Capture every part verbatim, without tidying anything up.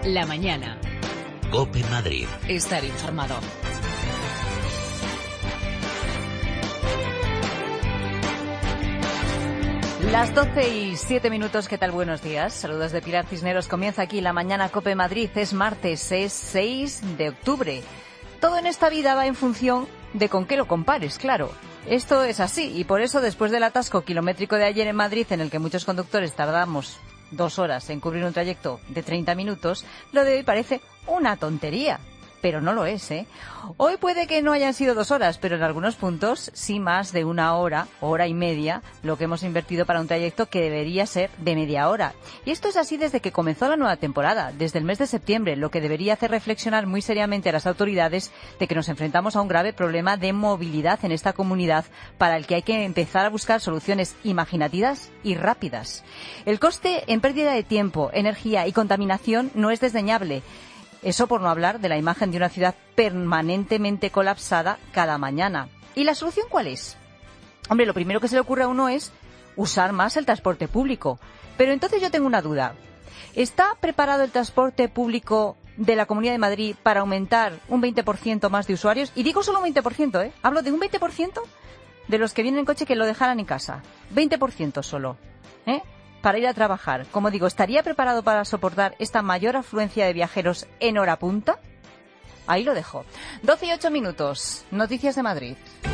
La mañana. COPE Madrid. Estar informado. Las doce y siete minutos, ¿qué tal? Buenos días. Saludos de Pilar Cisneros. Comienza aquí La Mañana COPE Madrid. Es martes, es seis de octubre. Todo en esta vida va en función de con qué lo compares, claro. Esto es así y por eso después del atasco kilométrico de ayer en Madrid, en el que muchos conductores tardamos dos horas en cubrir un trayecto de treinta minutos, lo de hoy parece una tontería. Pero no lo es, ¿eh? Hoy puede que no hayan sido dos horas, pero en algunos puntos sí más de una hora, hora y media, lo que hemos invertido para un trayecto que debería ser de media hora. Y esto es así desde que comenzó la nueva temporada, desde el mes de septiembre, lo que debería hacer reflexionar muy seriamente a las autoridades de que nos enfrentamos a un grave problema de movilidad en esta comunidad para el que hay que empezar a buscar soluciones imaginativas y rápidas. El coste en pérdida de tiempo, energía y contaminación no es desdeñable. Eso por no hablar de la imagen de una ciudad permanentemente colapsada cada mañana. ¿Y la solución cuál es? Hombre, lo primero que se le ocurre a uno es usar más el transporte público. Pero entonces yo tengo una duda. ¿Está preparado el transporte público de la Comunidad de Madrid para aumentar un veinte por ciento más de usuarios? Y digo solo un veinte por ciento, ¿eh? Hablo de un veinte por ciento de los que vienen en coche que lo dejaran en casa. veinte por ciento solo, ¿eh? Para ir a trabajar. Como digo, ¿estaría preparado para soportar esta mayor afluencia de viajeros en hora punta? Ahí lo dejo. doce y ocho minutos. Noticias de Madrid.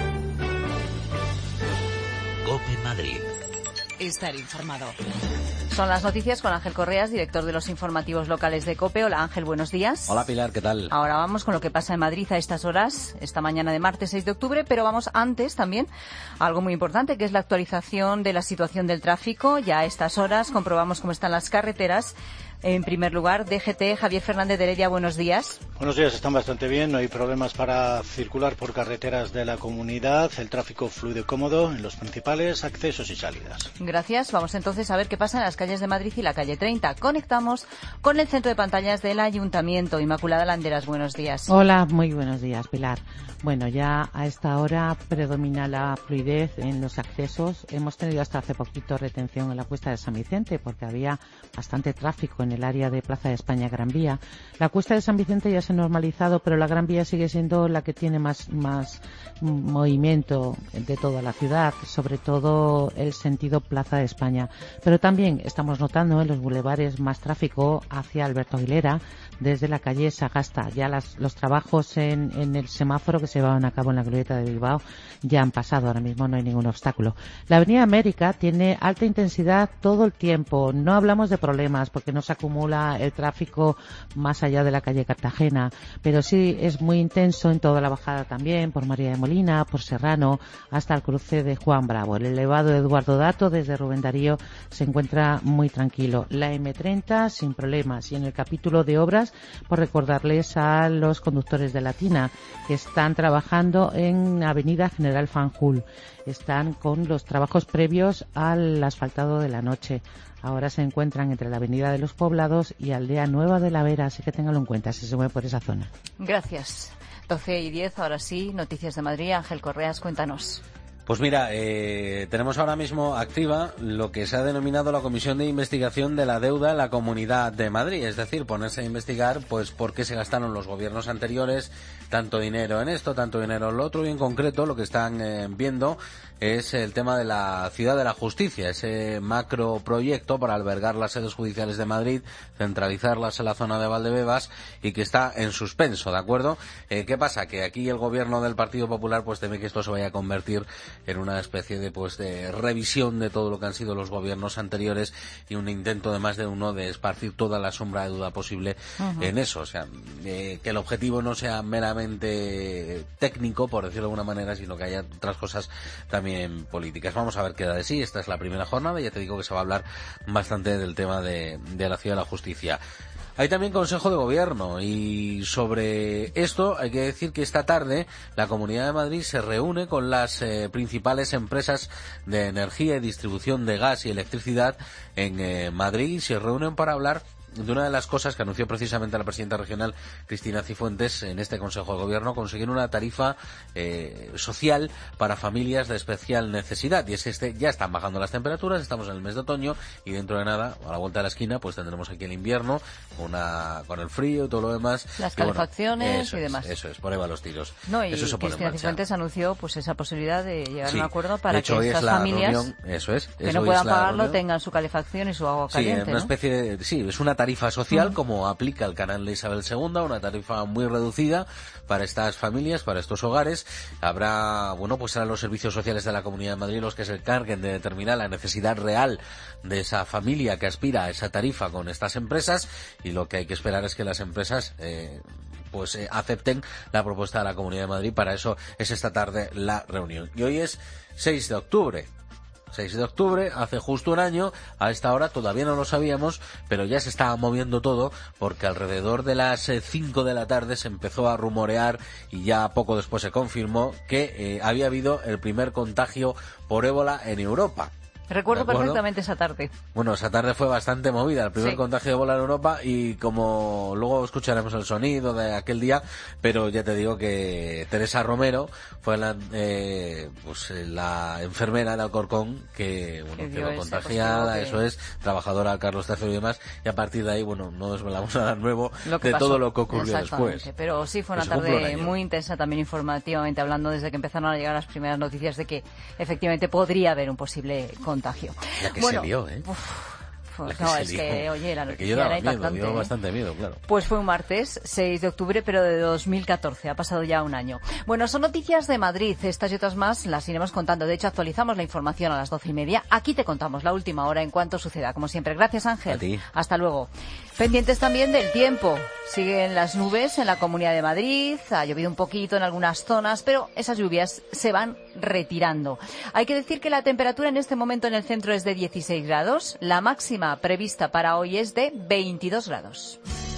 COPE Madrid. Estar informado. Son las noticias con Ángel Correas, director de los informativos locales de COPE. Hola Ángel, buenos días. Hola Pilar, ¿qué tal? Ahora vamos con lo que pasa en Madrid a estas horas, esta mañana de martes seis de octubre, pero vamos antes también a algo muy importante, que es la actualización de la situación del tráfico. Ya a estas horas comprobamos cómo están las carreteras. En primer lugar, D G T, Javier Fernández de Heredia, buenos días. Buenos días, están bastante bien, no hay problemas para circular por carreteras de la comunidad, el tráfico fluido y cómodo en los principales accesos y salidas. Gracias, vamos entonces a ver qué pasa en las calles de Madrid y la calle treinta. Conectamos con el centro de pantallas del Ayuntamiento. Inmaculada Landeras, buenos días. Hola, muy buenos días, Pilar. Bueno, ya a esta hora predomina la fluidez en los accesos. Hemos tenido hasta hace poquito retención en la Cuesta de San Vicente porque había bastante tráfico en el área de Plaza de España Gran Vía. La Cuesta de San Vicente ya se ha normalizado, pero la Gran Vía sigue siendo la que tiene más, más movimiento de toda la ciudad, sobre todo el sentido Plaza de España. Pero también estamos notando en los bulevares más tráfico hacia Alberto Aguilera, desde la calle Sagasta. Ya las, los trabajos en, en el semáforo que se llevaban a cabo en la glorieta de Bilbao ya han pasado, ahora mismo no hay ningún obstáculo. La Avenida América tiene alta intensidad todo el tiempo, no hablamos de problemas porque no se acumula el tráfico más allá de la calle Cartagena, pero sí es muy intenso en toda la bajada también, por María de Molina, por Serrano, hasta el cruce de Juan Bravo. El elevado de Eduardo Dato desde Rubén Darío se encuentra muy tranquilo. La eme treinta sin problemas, y en el capítulo de obras, por recordarles a los conductores de Latina que están trabajando en Avenida General Fanjul. Están con los trabajos previos al asfaltado de la noche. Ahora se encuentran entre la Avenida de los Poblados y Aldea Nueva de la Vera, así que ténganlo en cuenta si se mueve por esa zona. Gracias. doce y diez, ahora sí, noticias de Madrid. Ángel Correas, cuéntanos. Pues mira, eh, tenemos ahora mismo activa lo que se ha denominado la Comisión de Investigación de la Deuda en la Comunidad de Madrid, es decir, ponerse a investigar pues por qué se gastaron los gobiernos anteriores tanto dinero en esto, tanto dinero en lo otro, y en concreto lo que están eh, viendo es el tema de la Ciudad de la Justicia, ese macro proyecto para albergar las sedes judiciales de Madrid, centralizarlas en la zona de Valdebebas y que está en suspenso, ¿de acuerdo? Eh, ¿Qué pasa? Que aquí el gobierno del Partido Popular pues teme que esto se vaya a convertir en una especie de pues de revisión de todo lo que han sido los gobiernos anteriores y un intento de más de uno de esparcir toda la sombra de duda posible uh-huh. en eso, o sea, eh, que el objetivo no sea meramente técnico, por decirlo de alguna manera, sino que haya otras cosas también políticas. Vamos a ver qué da de sí. Esta es la primera jornada, ya te digo que se va a hablar bastante del tema de, de la Ciudad de la Justicia. Hay también Consejo de Gobierno y sobre esto hay que decir que esta tarde la Comunidad de Madrid se reúne con las eh, principales empresas de energía y distribución de gas y electricidad en eh, Madrid y se reúnen para hablar de una de las cosas que anunció precisamente la presidenta regional Cristina Cifuentes en este Consejo de Gobierno, conseguir una tarifa eh, social para familias de especial necesidad. Y es que este, ya están bajando las temperaturas, estamos en el mes de otoño y dentro de nada, a la vuelta de la esquina, pues tendremos aquí el invierno, una con el frío y todo lo demás. Las y bueno, calefacciones eso y es, demás. Eso es, por ahí va los tiros. No, y eso se pone en Cristina marcha. Cifuentes anunció pues esa posibilidad de llegar Sí. a un acuerdo para de hecho, que hoy estas es la familias reunión, eso es, que es no hoy puedan es la pagarlo reunión. tengan su calefacción y su agua Sí, caliente. una ¿no? especie de, sí, es una tarifa social Mm. como aplica el canal de Isabel segunda, una tarifa muy reducida para estas familias, para estos hogares. Habrá, bueno, pues serán los servicios sociales de la Comunidad de Madrid los que se encarguen de determinar la necesidad real de esa familia que aspira a esa tarifa con estas empresas, y lo que hay que esperar es que las empresas eh, pues eh, acepten la propuesta de la Comunidad de Madrid. Para eso es esta tarde la reunión. Y hoy es seis de octubre. seis de octubre, hace justo un año, a esta hora todavía no lo sabíamos, pero ya se estaba moviendo todo, porque alrededor de las cinco de la tarde se empezó a rumorear, y ya poco después se confirmó, que eh, había habido el primer contagio por ébola en Europa. Recuerdo perfectamente esa tarde. Bueno, esa tarde fue bastante movida, el primer sí. contagio de ébola en Europa, y como luego escucharemos el sonido de aquel día, pero ya te digo que Teresa Romero fue la, eh, pues, la enfermera de Alcorcón que, bueno, que quedó contagiada, que... eso es, trabajadora Carlos tercero y demás, y a partir de ahí, bueno, no desvelamos nada nuevo de pasó. todo lo que ocurrió después. Pero sí fue una tarde un muy intensa también informativamente, hablando desde que empezaron a llegar las primeras noticias de que efectivamente podría haber un posible contagio. La que bueno, se lió, ¿eh? Uf, La que no, se es lió. que, oye, la noticia que daba era miedo, impactante. dio ¿eh? bastante miedo, claro. Pues fue un martes, seis de octubre, pero de dos mil catorce. Ha pasado ya un año. Bueno, son noticias de Madrid. Estas y otras más las iremos contando. De hecho, actualizamos la información a las doce y media. Aquí te contamos la última hora en cuanto suceda. Como siempre, gracias, Ángel. A ti. Hasta luego. Pendientes también del tiempo. Siguen las nubes en la Comunidad de Madrid. Ha llovido un poquito en algunas zonas, pero esas lluvias se van retirando. Hay que decir que la temperatura en este momento en el centro es de dieciséis grados. La máxima prevista para hoy es de veintidós grados.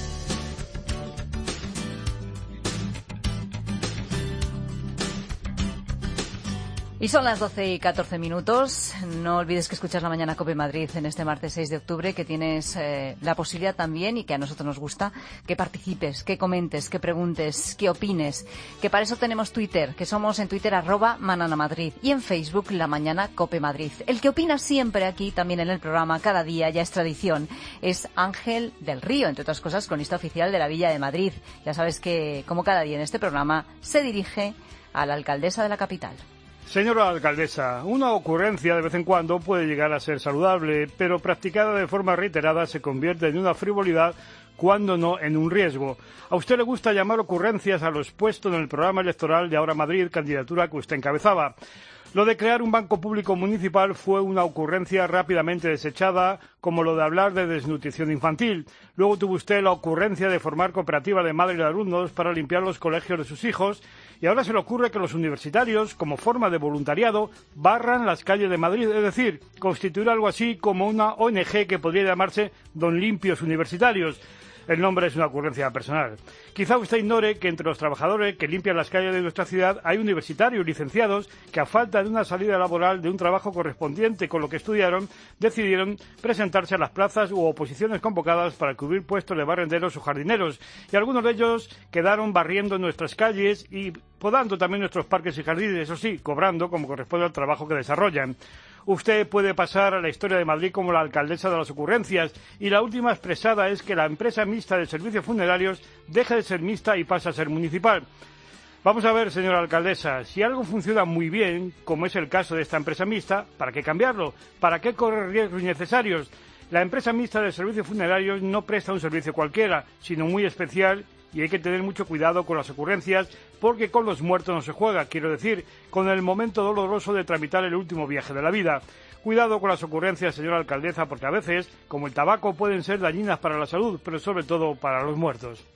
Y son las doce y catorce minutos. No olvides que escuchas La Mañana COPE Madrid en este martes seis de octubre, que tienes eh, la posibilidad también, y que a nosotros nos gusta, que participes, que comentes, que preguntes, que opines, que para eso tenemos Twitter, que somos en Twitter arroba Manana Madrid, y en Facebook La Mañana COPE Madrid. El que opina siempre aquí, también en el programa, cada día, ya es tradición, es Ángel del Río, entre otras cosas, cronista oficial de la Villa de Madrid. Ya sabes que, como cada día en este programa, se dirige a la alcaldesa de la capital. Señora alcaldesa, una ocurrencia de vez en cuando puede llegar a ser saludable, pero practicada de forma reiterada se convierte en una frivolidad, cuando no en un riesgo. A usted le gusta llamar ocurrencias a lo expuesto en el programa electoral de Ahora Madrid, candidatura que usted encabezaba. Lo de crear un banco público municipal fue una ocurrencia rápidamente desechada, como lo de hablar de desnutrición infantil. Luego tuvo usted la ocurrencia de formar cooperativa de madres y de alumnos para limpiar los colegios de sus hijos, y ahora se le ocurre que los universitarios, como forma de voluntariado, barran las calles de Madrid, es decir, constituir algo así como una O N G que podría llamarse Don Limpios Universitarios. El nombre es una ocurrencia personal. Quizá usted ignore que entre los trabajadores que limpian las calles de nuestra ciudad hay universitarios licenciados que, a falta de una salida laboral de un trabajo correspondiente con lo que estudiaron, decidieron presentarse a las plazas u oposiciones convocadas para cubrir puestos de barrenderos o jardineros, y algunos de ellos quedaron barriendo nuestras calles y podando también nuestros parques y jardines, eso sí, cobrando como corresponde al trabajo que desarrollan. Usted puede pasar a la historia de Madrid como la alcaldesa de las ocurrencias, y la última expresada es que la empresa mixta de servicios funerarios deje de ser mixta y pasa a ser municipal. Vamos a ver, señora alcaldesa, si algo funciona muy bien, como es el caso de esta empresa mixta, ¿para qué cambiarlo? ¿Para qué correr riesgos innecesarios? La empresa mixta de servicios funerarios no presta un servicio cualquiera, sino muy especial, y hay que tener mucho cuidado con las ocurrencias, porque con los muertos no se juega, quiero decir, con el momento doloroso de tramitar el último viaje de la vida. Cuidado con las ocurrencias, señora alcaldesa, porque a veces, como el tabaco, pueden ser dañinas para la salud, pero sobre todo para los muertos.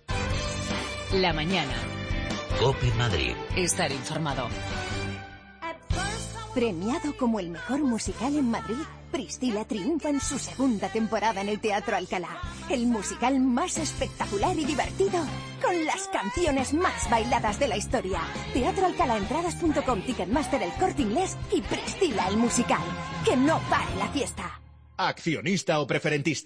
La mañana. COPE Madrid. Estar informado. Premiado como el mejor musical en Madrid, Priscila triunfa en su segunda temporada en el Teatro Alcalá. El musical más espectacular y divertido, con las canciones más bailadas de la historia. Teatro Alcalá, entradas punto com, Ticketmaster, El Corte Inglés y Priscila el musical. ¡Que no pare la fiesta! Accionista o preferentista.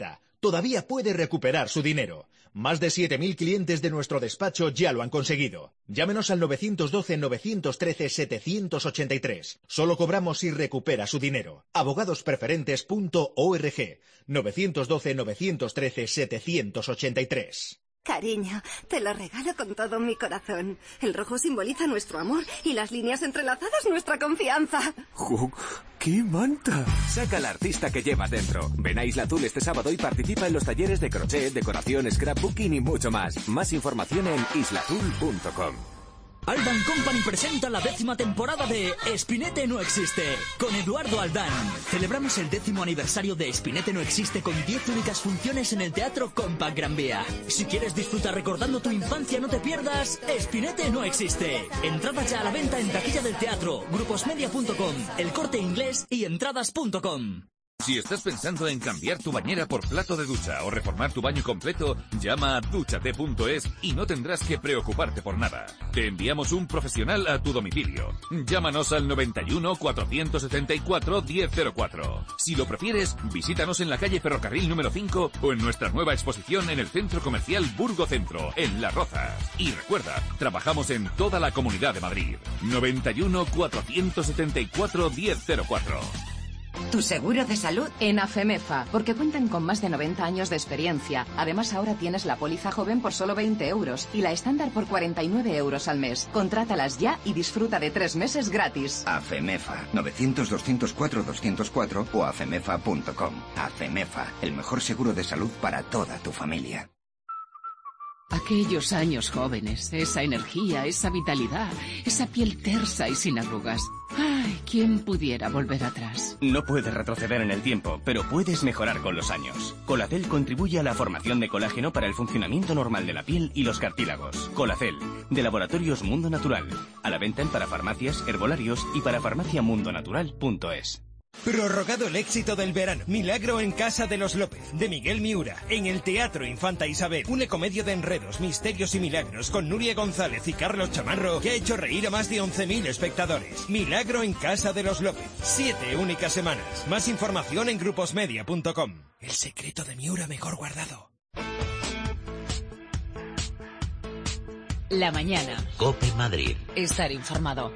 todavía puede recuperar su dinero. Más de siete mil clientes de nuestro despacho ya lo han conseguido. Llámenos al nueve uno dos, nueve uno tres, siete ocho tres. Solo cobramos si recupera su dinero. abogados preferentes punto org. nueve uno dos, nueve uno tres, siete ocho tres. Cariño, te lo regalo con todo mi corazón. El rojo simboliza nuestro amor y las líneas entrelazadas nuestra confianza. ¡Hug! ¡Qué manta! Saca al artista que llevas dentro. Ven a Isla Azul este sábado y participa en los talleres de crochet, decoración, scrapbooking y mucho más. Más información en isla azul punto com. Aldan Company presenta la décima temporada de Espinete no existe, con Eduardo Aldán. Celebramos el décimo aniversario de Espinete no existe con diez únicas funciones en el Teatro Compact Gran Vía. Si quieres disfrutar recordando tu infancia, no te pierdas Espinete no existe. Entradas ya a la venta en taquilla del teatro, gruposmedia punto com, El Corte Inglés y entradas punto com. Si estás pensando en cambiar tu bañera por plato de ducha o reformar tu baño completo, llama a dúchate punto es y no tendrás que preocuparte por nada. Te enviamos un profesional a tu domicilio. Llámanos al noventa y uno, cuatrocientos setenta y cuatro, diez cero cuatro. Si lo prefieres, visítanos en la calle Ferrocarril número cinco o en nuestra nueva exposición en el Centro Comercial Burgo Centro, en Las Rozas. Y recuerda, trabajamos en toda la Comunidad de Madrid. noventa y uno, cuatrocientos setenta y cuatro, diez cero cuatro. ¿Tu seguro de salud? En AFEMEFA, porque cuentan con más de noventa años de experiencia. Además, ahora tienes la póliza joven por solo veinte euros y la estándar por cuarenta y nueve euros al mes. Contrátalas ya y disfruta de tres meses gratis. AFEMEFA, novecientos, doscientos cuatro, doscientos cuatro o afemefa punto com. AFEMEFA, el mejor seguro de salud para toda tu familia. Aquellos años jóvenes, esa energía, esa vitalidad, esa piel tersa y sin arrugas. Ay, ¿quién pudiera volver atrás? No puedes retroceder en el tiempo, pero puedes mejorar con los años. Colacel contribuye a la formación de colágeno para el funcionamiento normal de la piel y los cartílagos. Colacel, de Laboratorios Mundo Natural. A la venta en parafarmacias, herbolarios y parafarmaciamundonatural punto es. Prorrogado el éxito del verano. Milagro en Casa de los López, de Miguel Miura, en el Teatro Infanta Isabel. Una comedia de enredos, misterios y milagros con Nuria González y Carlos Chamarro que ha hecho reír a más de once mil espectadores. Milagro en Casa de los López. Siete únicas semanas. Más información en gruposmedia punto com. El secreto de Miura mejor guardado. La mañana. COPE Madrid. Estar informado.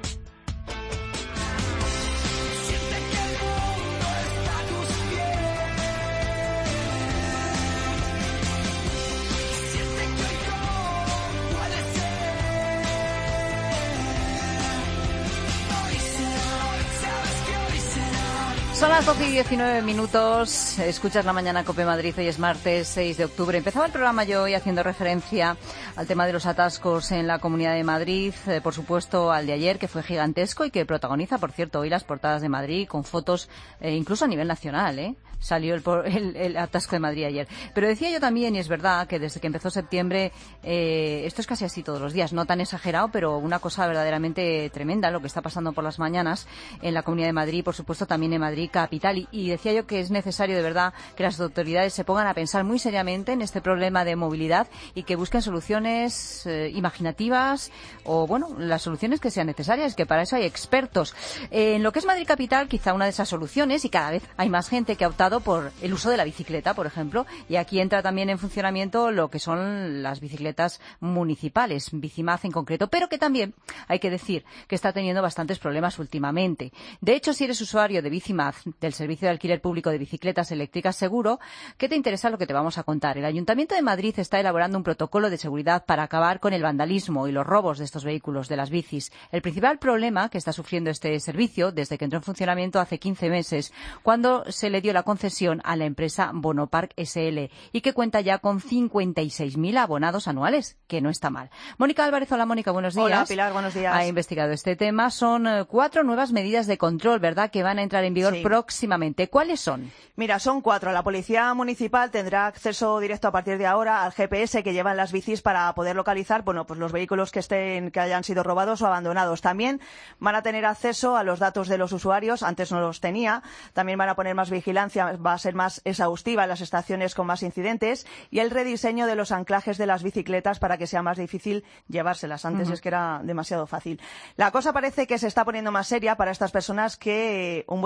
Son las doce y diecinueve minutos, escuchas La Mañana COPE Madrid, hoy es martes seis de octubre. Empezaba el programa yo hoy haciendo referencia al tema de los atascos en la Comunidad de Madrid, eh, por supuesto al de ayer, que fue gigantesco y que protagoniza, por cierto, hoy las portadas de Madrid con fotos, eh, incluso a nivel nacional, ¿eh? Salió el, el, el atasco de Madrid ayer. Pero decía yo también, y es verdad, que desde que empezó septiembre, eh, esto es casi así todos los días, no tan exagerado, pero una cosa verdaderamente tremenda lo que está pasando por las mañanas en la Comunidad de Madrid, por supuesto también en Madrid capital. Y, y decía yo que es necesario de verdad que las autoridades se pongan a pensar muy seriamente en este problema de movilidad y que busquen soluciones eh, imaginativas o, bueno, las soluciones que sean necesarias, que para eso hay expertos. Eh, en lo que es Madrid capital, quizá una de esas soluciones, y cada vez hay más gente que ha optado por el uso de la bicicleta, por ejemplo, y aquí entra también en funcionamiento lo que son las bicicletas municipales, Bicimaz en concreto, pero que también hay que decir que está teniendo bastantes problemas últimamente. De hecho, si eres usuario de Bicimaz, del servicio de alquiler público de bicicletas eléctricas, seguro que te interesa lo que te vamos a contar. El Ayuntamiento de Madrid está elaborando un protocolo de seguridad para acabar con el vandalismo y los robos de estos vehículos, de las bicis. El principal problema que está sufriendo este servicio desde que entró en funcionamiento hace quince meses, cuando se le dio la concesión a la empresa Bonopark S L y que cuenta ya con cincuenta y seis mil abonados anuales, que no está mal. Mónica Álvarez, hola Mónica, buenos días. Hola Pilar, buenos días. Ha investigado este tema. Son eh, cuatro nuevas medidas de control, ¿verdad?, que van a entrar en vigor sí. próximamente. ¿Cuáles son? Mira, son cuatro. La Policía Municipal tendrá acceso directo a partir de ahora al G P S que llevan las bicis para poder localizar, bueno, pues los vehículos que estén, que hayan sido robados o abandonados. También van a tener acceso a los datos de los usuarios, antes no los tenía. También van a poner más vigilancia, va a ser más exhaustiva en las estaciones con más incidentes, y el rediseño de los anclajes de las bicicletas para que sea más difícil llevárselas. Antes uh-huh. es que era demasiado fácil. La cosa parece que se está poniendo más seria para estas personas que un buen día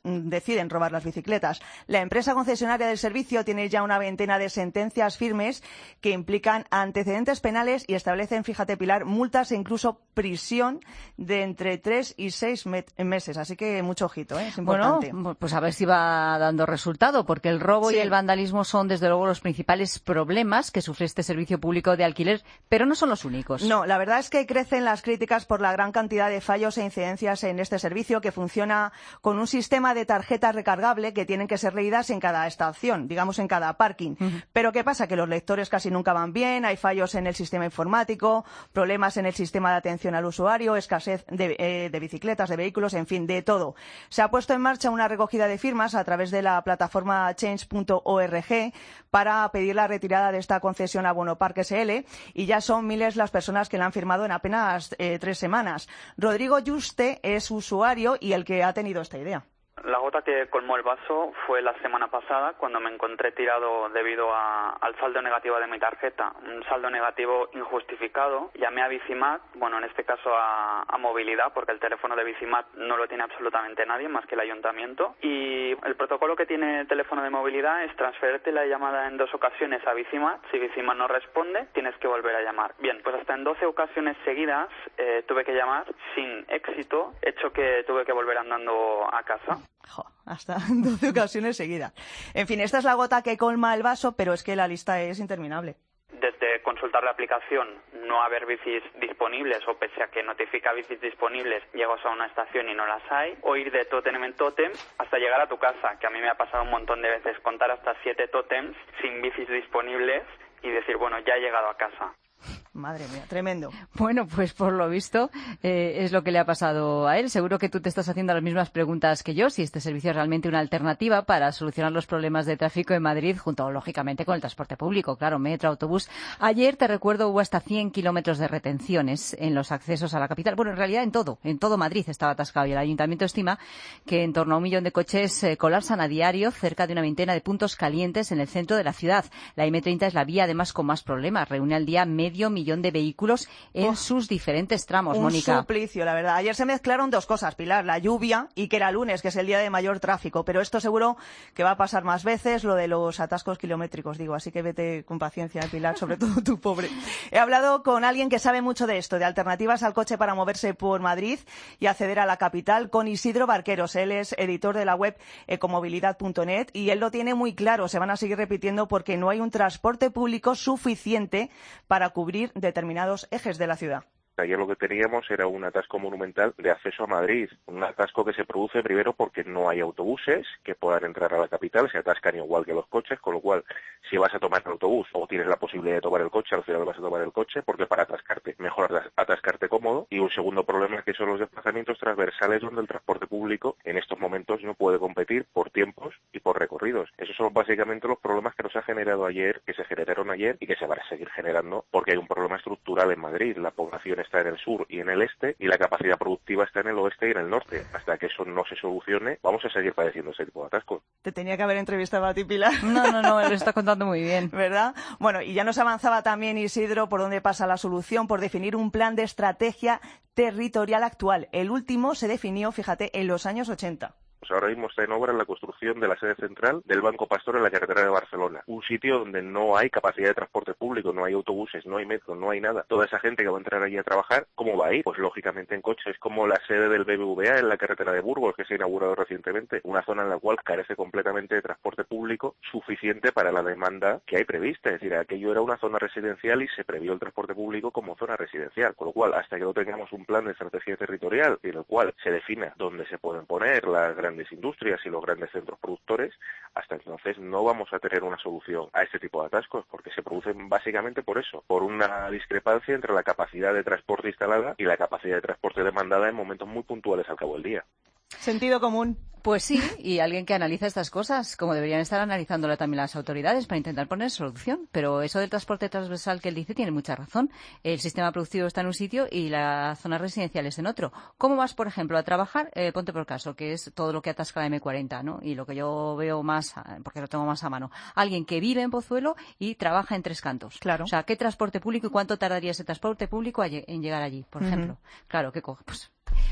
deciden robar las bicicletas. La empresa concesionaria del servicio tiene ya una veintena de sentencias firmes que implican antecedentes penales y establecen, fíjate Pilar, multas e incluso prisión de entre tres y seis me meses. Así que mucho ojito, ¿eh? Es importante. Bueno, pues a ver si va dando resultado, porque el robo Sí. y el vandalismo son desde luego los principales problemas que sufre este servicio público de alquiler, pero no son los únicos. No, la verdad es que crecen las críticas por la gran cantidad de fallos e incidencias en este servicio, que funciona con un sistema de tarjeta recargable que tienen que ser leídas en cada estación, digamos en cada parking. Uh-huh. Pero ¿qué pasa? Que los lectores casi nunca van bien, hay fallos en el sistema informático, problemas en el sistema de atención al usuario, escasez de, eh, de bicicletas, de vehículos, en fin, de todo. Se ha puesto en marcha una recogida de firmas a través de la plataforma change punto org para pedir la retirada de esta concesión a Bonopark S L y ya son miles las personas que la han firmado en apenas eh, tres semanas. Rodrigo Yuste es usuario y el que ha tenido esta idea. La gota que colmó el vaso fue la semana pasada cuando me encontré tirado debido a, al saldo negativo de mi tarjeta, un saldo negativo injustificado. Llamé a Bicimat, bueno, en este caso a, a Movilidad, porque el teléfono de Bicimat no lo tiene absolutamente nadie más que el ayuntamiento. Y el protocolo que tiene el teléfono de Movilidad es transferirte la llamada en dos ocasiones a Bicimat. Si Bicimat no responde, tienes que volver a llamar. Bien, pues hasta en doce ocasiones seguidas eh, tuve que llamar sin éxito, hecho que tuve que volver andando a casa. Jo, hasta doce ocasiones seguidas. En fin, esta es la gota que colma el vaso, pero es que la lista es interminable. Desde consultar la aplicación, no haber bicis disponibles o pese a que notifica bicis disponibles, llegas a una estación y no las hay, o ir de tótem en tótem hasta llegar a tu casa, que a mí me ha pasado un montón de veces contar hasta siete tótems sin bicis disponibles y decir, bueno, ya he llegado a casa. Madre mía, tremendo. Bueno, pues por lo visto eh, es lo que le ha pasado a él. Seguro que tú te estás haciendo las mismas preguntas que yo, si este servicio es realmente una alternativa para solucionar los problemas de tráfico en Madrid, junto, lógicamente, con el transporte público, claro, metro, autobús. Ayer, te recuerdo, hubo hasta cien kilómetros de retenciones en los accesos a la capital. Bueno, en realidad en todo, en todo Madrid estaba atascado y el Ayuntamiento estima que en torno a un millón de coches eh, colapsan a diario cerca de una veintena de puntos calientes en el centro de la ciudad. La eme treinta es la vía, además, con más problemas. Reúne al día medio millón de vehículos en oh, sus diferentes tramos, un Mónica. Un suplicio, la verdad. Ayer se mezclaron dos cosas, Pilar, la lluvia y que era lunes, que es el día de mayor tráfico, pero esto seguro que va a pasar más veces, lo de los atascos kilométricos, digo, así que vete con paciencia, Pilar, sobre todo tú, pobre. He hablado con alguien que sabe mucho de esto, de alternativas al coche para moverse por Madrid y acceder a la capital, con Isidro Barqueros. Él es editor de la web ecomovilidad punto net y él lo tiene muy claro, se van a seguir repitiendo porque no hay un transporte público suficiente para cubrir determinados ejes de la ciudad. Ayer lo que teníamos era un atasco monumental de acceso a Madrid, un atasco que se produce primero porque no hay autobuses que puedan entrar a la capital, se atascan igual que los coches, con lo cual si vas a tomar el autobús o tienes la posibilidad de tomar el coche, al final vas a tomar el coche, porque para atascarte, mejor atascarte cómodo. Y un segundo problema que son los desplazamientos transversales, donde el transporte público en estos momentos no puede competir por tiempos y por recorridos. Esos son básicamente los problemas que nos ha generado ayer, que se generaron ayer y que se van a seguir generando, porque hay un problema estructural en Madrid. La población está en el sur y en el este y la capacidad productiva está en el oeste y en el norte. Hasta que eso no se solucione, vamos a seguir padeciendo ese tipo de atascos. Te tenía que haber entrevistado a ti, Pilar. No, no, no, lo está contando muy bien. ¿Verdad? Bueno, y ya nos avanzaba también Isidro por dónde pasa la solución, por definir un plan de estrategia territorial actual. El último se definió, fíjate, en los años ochenta. Pues ahora mismo está en obra la construcción de la sede central del Banco Pastor en la carretera de Barcelona. Un sitio donde no hay capacidad de transporte público, no hay autobuses, no hay metro, no hay nada. Toda esa gente que va a entrar allí a trabajar, ¿cómo va a ir? Pues lógicamente en coche. Es como la sede del B B V A en la carretera de Burgos, que se ha inaugurado recientemente. Una zona en la cual carece completamente de transporte público suficiente para la demanda que hay prevista. Es decir, aquello era una zona residencial y se previó el transporte público como zona residencial. Con lo cual, hasta que no tengamos un plan de estrategia territorial en el cual se defina dónde se pueden poner las grandes industrias y los grandes centros productores, hasta entonces no vamos a tener una solución a este tipo de atascos, porque se producen básicamente por eso, por una discrepancia entre la capacidad de transporte instalada y la capacidad de transporte demandada en momentos muy puntuales al cabo del día. Sentido común. Pues sí, y alguien que analiza estas cosas, como deberían estar analizándola también las autoridades para intentar poner solución. Pero eso del transporte transversal que él dice tiene mucha razón. El sistema productivo está en un sitio y la zona residencial es en otro. ¿Cómo vas, por ejemplo, a trabajar? Eh, ponte por caso, que es todo lo que atasca la eme cuarenta, ¿no? Y lo que yo veo más, porque lo tengo más a mano. Alguien que vive en Pozuelo y trabaja en Tres Cantos. Claro. O sea, ¿qué transporte público y cuánto tardaría ese transporte público en llegar allí, por ejemplo? Uh-huh. Claro, ¿qué coge? Pues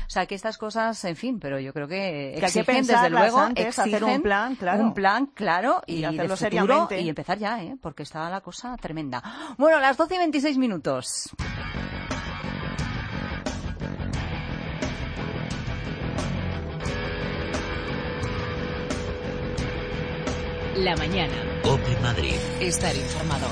O sea, que estas cosas, en fin, pero yo creo que que exigen, hay que desde luego, antes, exigen hacer un plan, claro. un plan, claro, y, y hacerlo de futuro, seriamente. y empezar ya, ¿eh? Porque está la cosa tremenda. Bueno, las doce y veintiséis minutos. La mañana. COPE Madrid. Estar informado.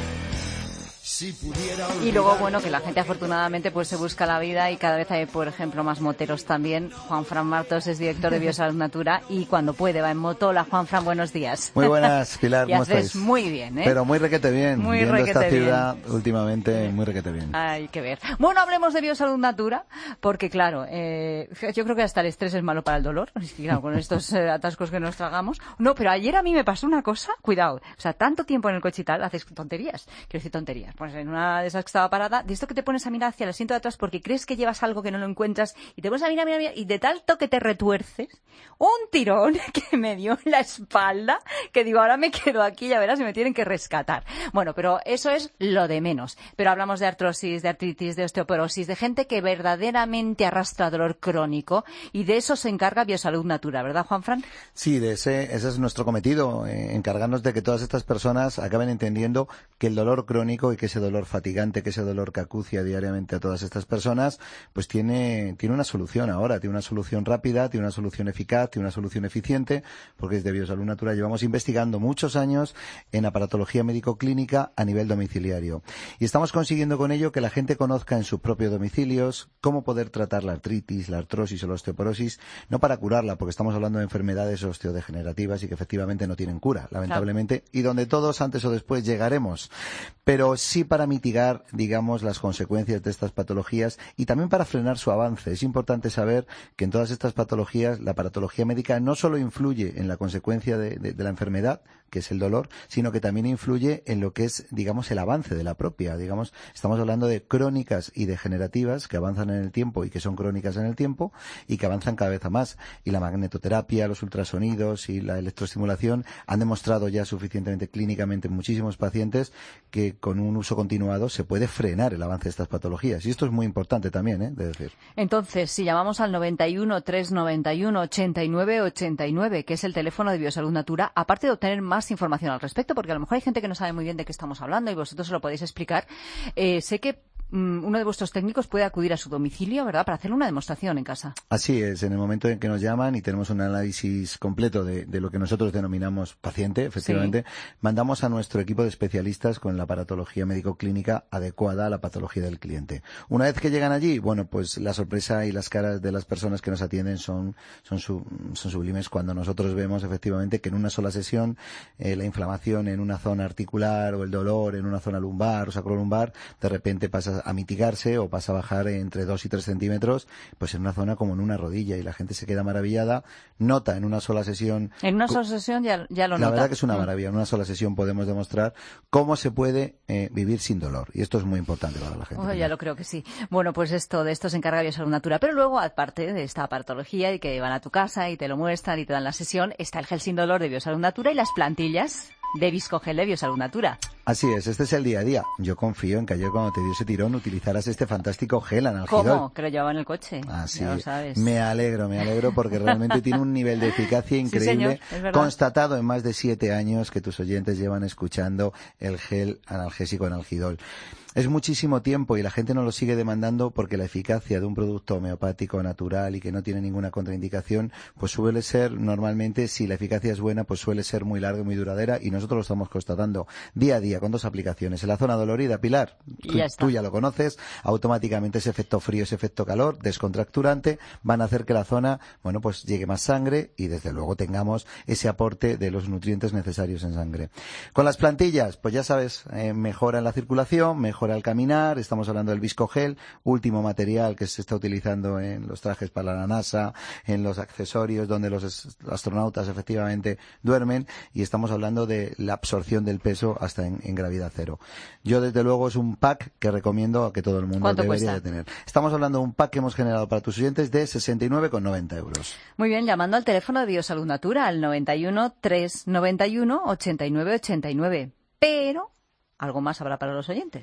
Y luego, bueno, que la gente afortunadamente pues se busca la vida y cada vez hay, por ejemplo, más moteros también. Juan Fran Martos es director de Biosalud Natura y cuando puede va en moto. Hola, Juan Fran, buenos días. Muy buenas, Pilar, y ¿cómo haces estáis? muy bien, ¿eh? Pero muy requete bien. Muy Viendo requete esta ciudad bien. últimamente, muy requete bien. Hay que ver. Bueno, hablemos de Biosalud Natura, porque claro, eh, yo creo que hasta el estrés es malo para el dolor, y claro, con estos eh, atascos que nos tragamos. No, pero ayer a mí me pasó una cosa, cuidado, o sea, tanto tiempo en el coche y tal, haces tonterías, quiero decir tonterías, pues en una de esas que estaba parada, de esto que te pones a mirar hacia el asiento de atrás porque crees que llevas algo que no lo encuentras y te pones a mirar, mirar, mirar y de tanto que te retuerces, un tirón que me dio en la espalda, que digo, ahora me quedo aquí, ya verás, y me tienen que rescatar. Bueno, pero eso es lo de menos. Pero hablamos de artrosis, de artritis, de osteoporosis, de gente que verdaderamente arrastra dolor crónico y de eso se encarga Biosalud Natura, ¿verdad, Juanfran? Sí, de ese, ese es nuestro cometido, eh, encargarnos de que todas estas personas acaben entendiendo que el dolor crónico y que ese dolor fatigante, que ese dolor que acucia diariamente a todas estas personas, pues tiene, tiene una solución ahora, tiene una solución rápida, tiene una solución eficaz, tiene una solución eficiente, porque desde Biosalud Natura llevamos investigando muchos años en aparatología médico-clínica a nivel domiciliario. Y estamos consiguiendo con ello que la gente conozca en sus propios domicilios cómo poder tratar la artritis, la artrosis o la osteoporosis, no para curarla, porque estamos hablando de enfermedades osteodegenerativas y que efectivamente no tienen cura, lamentablemente, claro. Y donde todos antes o después llegaremos, pero sí para mitigar, digamos, las consecuencias de estas patologías y también para frenar su avance. Es importante saber que en todas estas patologías la aparatología médica no solo influye en la consecuencia de, de, de la enfermedad, que es el dolor, sino que también influye en lo que es, digamos, el avance de la propia. Digamos, estamos hablando de crónicas y degenerativas que avanzan en el tiempo y que son crónicas en el tiempo y que avanzan cada vez a más. Y la magnetoterapia, los ultrasonidos y la electroestimulación han demostrado ya suficientemente clínicamente en muchísimos pacientes que con un uso continuado se puede frenar el avance de estas patologías. Y esto es muy importante también, ¿eh? De decir. Entonces, si llamamos al noventa y uno, trescientos noventa y uno, ochenta y nueve ochenta y nueve, que es el teléfono de Biosalud Natura, aparte de obtener más información al respecto, porque a lo mejor hay gente que no sabe muy bien de qué estamos hablando y vosotros se lo podéis explicar, eh, sé que uno de vuestros técnicos puede acudir a su domicilio, ¿verdad?, para hacerle una demostración en casa. Así es, en el momento en que nos llaman y tenemos un análisis completo de, de lo que nosotros denominamos paciente, efectivamente, sí. Mandamos a nuestro equipo de especialistas con la aparatología médico-clínica adecuada a la patología del cliente. Una vez que llegan allí, bueno, pues la sorpresa y las caras de las personas que nos atienden son, son, su, son sublimes cuando nosotros vemos efectivamente que en una sola sesión eh, la inflamación en una zona articular o el dolor en una zona lumbar o sacrolumbar de repente pasa a mitigarse o pasa a bajar entre dos y tres centímetros, pues en una zona como en una rodilla y la gente se queda maravillada, nota en una sola sesión. En una sola sesión ya, ya lo la nota. La verdad que es una maravilla, en una sola sesión podemos demostrar cómo se puede eh, vivir sin dolor y esto es muy importante para la gente. Oh, ya lo creo que sí. Bueno, pues esto de esto se encarga Biosalud Natura, pero luego aparte de esta aparatología y que van a tu casa y te lo muestran y te dan la sesión, está el gel sin dolor de Biosalud Natura y las plantillas de Viscogel de Biosalud Natura. Así es, este es el día a día. Yo confío en que ayer cuando te dio ese tirón utilizaras este fantástico gel analgidol. ¿Cómo? Que lo llevaba en el coche. Así ya lo sabes. Me alegro, me alegro porque realmente tiene un nivel de eficacia increíble, sí, señor, constatado en más de siete años que tus oyentes llevan escuchando el gel analgésico analgidol. Es muchísimo tiempo y la gente no lo sigue demandando porque la eficacia de un producto homeopático natural y que no tiene ninguna contraindicación, pues suele ser normalmente, si la eficacia es buena, pues suele ser muy larga y muy duradera y nosotros lo estamos constatando día a día con dos aplicaciones. En la zona dolorida, Pilar, y tú, ya tú ya lo conoces, automáticamente ese efecto frío, ese efecto calor, descontracturante, van a hacer que la zona, bueno, pues llegue más sangre y desde luego tengamos ese aporte de los nutrientes necesarios en sangre. Con las plantillas, pues ya sabes, eh, mejora la circulación, mejora al caminar, estamos hablando del Viscogel, último material que se está utilizando en los trajes para la NASA, en los accesorios donde los astronautas efectivamente duermen y estamos hablando de la absorción del peso hasta en, en gravedad cero. Yo desde luego es un pack que recomiendo a que todo el mundo debería cuesta? de tener. Estamos hablando de un pack que hemos generado para tus oyentes de sesenta y nueve con noventa euros. Muy bien, llamando al teléfono de Biosalud Natura al noventa y uno, trescientos noventa y uno, ochenta y nueve ochenta y nueve. Pero algo más habrá para los oyentes.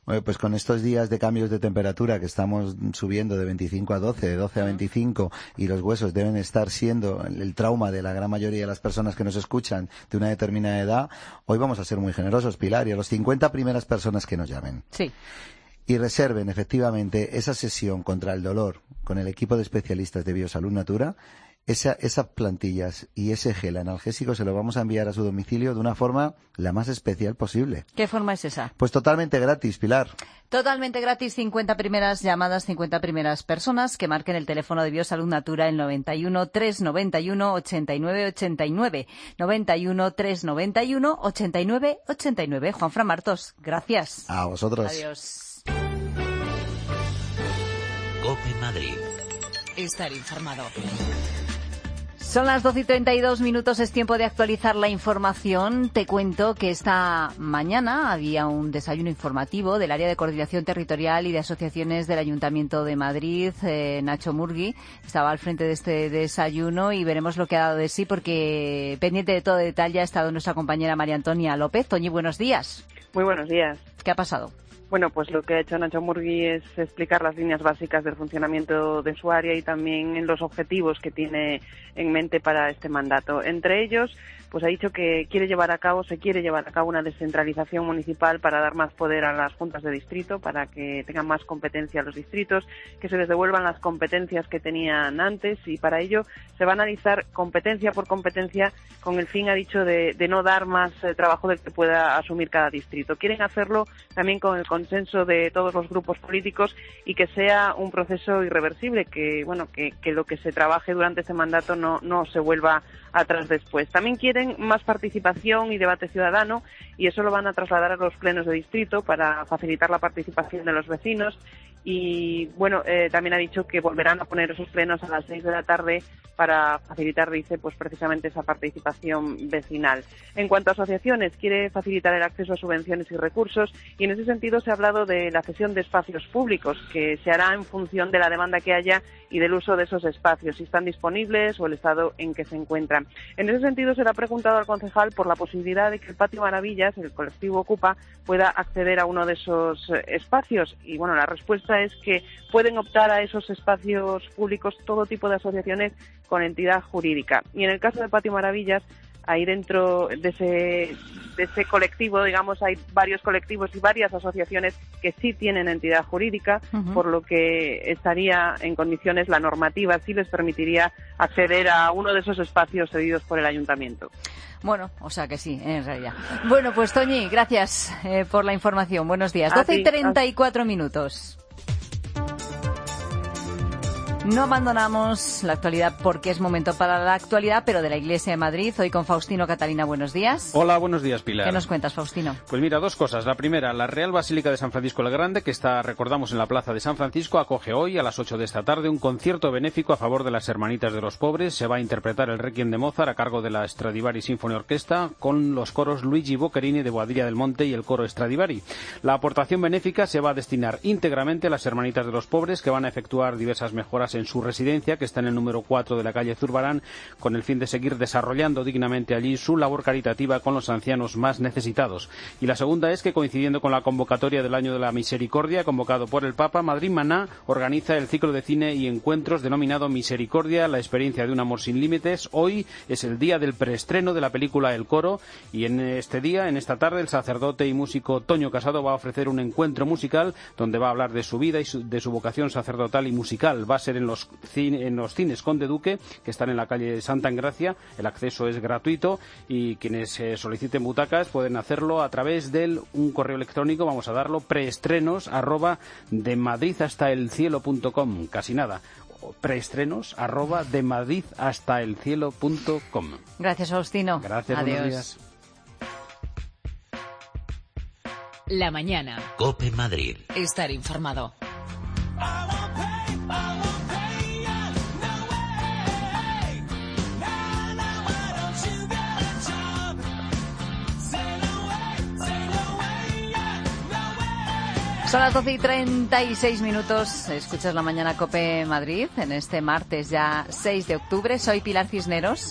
Bueno, pues con estos días de cambios de temperatura que estamos subiendo de veinticinco a doce, de doce a veinticinco, y los huesos deben estar siendo el trauma de la gran mayoría de las personas que nos escuchan de una determinada edad, hoy vamos a ser muy generosos, Pilar, y a los cincuenta primeras personas que nos llamen. Sí. Y reserven efectivamente esa sesión contra el dolor con el equipo de especialistas de Biosalud Natura, esa, esas plantillas y ese gel analgésico se lo vamos a enviar a su domicilio de una forma la más especial posible. ¿Qué forma es esa? Pues totalmente gratis, Pilar. Totalmente gratis, cincuenta primeras llamadas, cincuenta primeras personas que marquen el teléfono de Biosalud Natura en noventa y uno, trescientos noventa y uno, ochenta y nueve ochenta y nueve. noventa y uno, trescientos noventa y uno, ochenta y nueve ochenta y nueve. Juanfran Martos, gracias. A vosotros. Adiós. COPE Madrid. Estar informado. Son las doce y treinta y dos minutos, es tiempo de actualizar la información. Te cuento que esta mañana había un desayuno informativo del Área de Coordinación Territorial y de Asociaciones del Ayuntamiento de Madrid. Eh, Nacho Murgui estaba al frente de este desayuno y veremos lo que ha dado de sí, porque pendiente de todo detalle ha estado nuestra compañera María Antonia López. Toñi, buenos días. Muy buenos días. ¿Qué ha pasado? Bueno, pues lo que ha hecho Nacho Murgui es explicar las líneas básicas del funcionamiento de su área y también los objetivos que tiene en mente para este mandato. Entre ellos, pues ha dicho que quiere llevar a cabo, se quiere llevar a cabo una descentralización municipal para dar más poder a las juntas de distrito, para que tengan más competencia los distritos, que se les devuelvan las competencias que tenían antes, y para ello se va a analizar competencia por competencia con el fin, ha dicho, de, de no dar más eh, trabajo del que pueda asumir cada distrito. Quieren hacerlo también con el consenso de todos los grupos políticos y que sea un proceso irreversible, que bueno que, que lo que se trabaje durante este mandato no, no se vuelva atrás después. También quieren más participación y debate ciudadano, y eso lo van a trasladar a los plenos de distrito para facilitar la participación de los vecinos. Y bueno, eh, también ha dicho que volverán a poner esos plenos a las seis de la tarde para facilitar, dice, pues precisamente esa participación vecinal. En cuanto a asociaciones, quiere facilitar el acceso a subvenciones y recursos, y en ese sentido se ha hablado de la cesión de espacios públicos, que se hará en función de la demanda que haya y del uso de esos espacios, si están disponibles o el estado en que se encuentran. En ese sentido se le ha preguntado al concejal por la posibilidad de que el Patio Maravillas, el colectivo Ocupa, pueda acceder a uno de esos espacios, y bueno, la respuesta es que pueden optar a esos espacios públicos todo tipo de asociaciones con entidad jurídica. Y en el caso de Patio Maravillas, ahí dentro de ese, de ese colectivo, digamos, hay varios colectivos y varias asociaciones que sí tienen entidad jurídica, uh-huh. por lo que estaría en condiciones, la normativa sí les permitiría acceder a uno de esos espacios cedidos por el ayuntamiento. Bueno, o sea que sí, en realidad. Bueno, pues Toñi, gracias eh, por la información. Buenos días. A doce y ti, treinta y cuatro minutos. No abandonamos la actualidad porque es momento para la actualidad, pero de la Iglesia de Madrid. Hoy con Faustino Catalina, buenos días. Hola, buenos días, Pilar. ¿Qué nos cuentas, Faustino? Pues mira, dos cosas. La primera, la Real Basílica de San Francisco el Grande, que está, recordamos, en la Plaza de San Francisco, acoge hoy a las ocho de esta tarde un concierto benéfico a favor de las Hermanitas de los Pobres. Se va a interpretar el Requiem de Mozart a cargo de la Stradivari Symphony Orchestra con los coros Luigi Boccherini de Boadilla del Monte y el coro Stradivari. La aportación benéfica se va a destinar íntegramente a las Hermanitas de los Pobres, que van a efectuar diversas mejoras en su residencia, que está en el número cuatro de la calle Zurbarán, con el fin de seguir desarrollando dignamente allí su labor caritativa con los ancianos más necesitados. Y la segunda es que, coincidiendo con la convocatoria del Año de la Misericordia, convocado por el Papa, Madrid Maná organiza el ciclo de cine y encuentros denominado Misericordia, la experiencia de un amor sin límites. Hoy es el día del preestreno de la película El Coro, y en este día, en esta tarde, el sacerdote y músico Toño Casado va a ofrecer un encuentro musical donde va a hablar de su vida y su, de su vocación sacerdotal y musical. Va a ser en los cine en los cines Conde Duque, que están en la calle Santa Engracia. El acceso es gratuito y quienes eh, soliciten butacas pueden hacerlo a través de un correo electrónico, vamos a darlo, preestrenos arroba de Madrid hasta el cielo punto com. Casi nada. Preestrenos arroba de Madrid hasta el cielo punto com. Gracias, Faustino. Gracias, adiós. Buenos días. La mañana. COPE Madrid. Estar informado. Son las doce y treinta y seis minutos. Escuchas La Mañana COPE Madrid en este martes ya seis de octubre. Soy Pilar Cisneros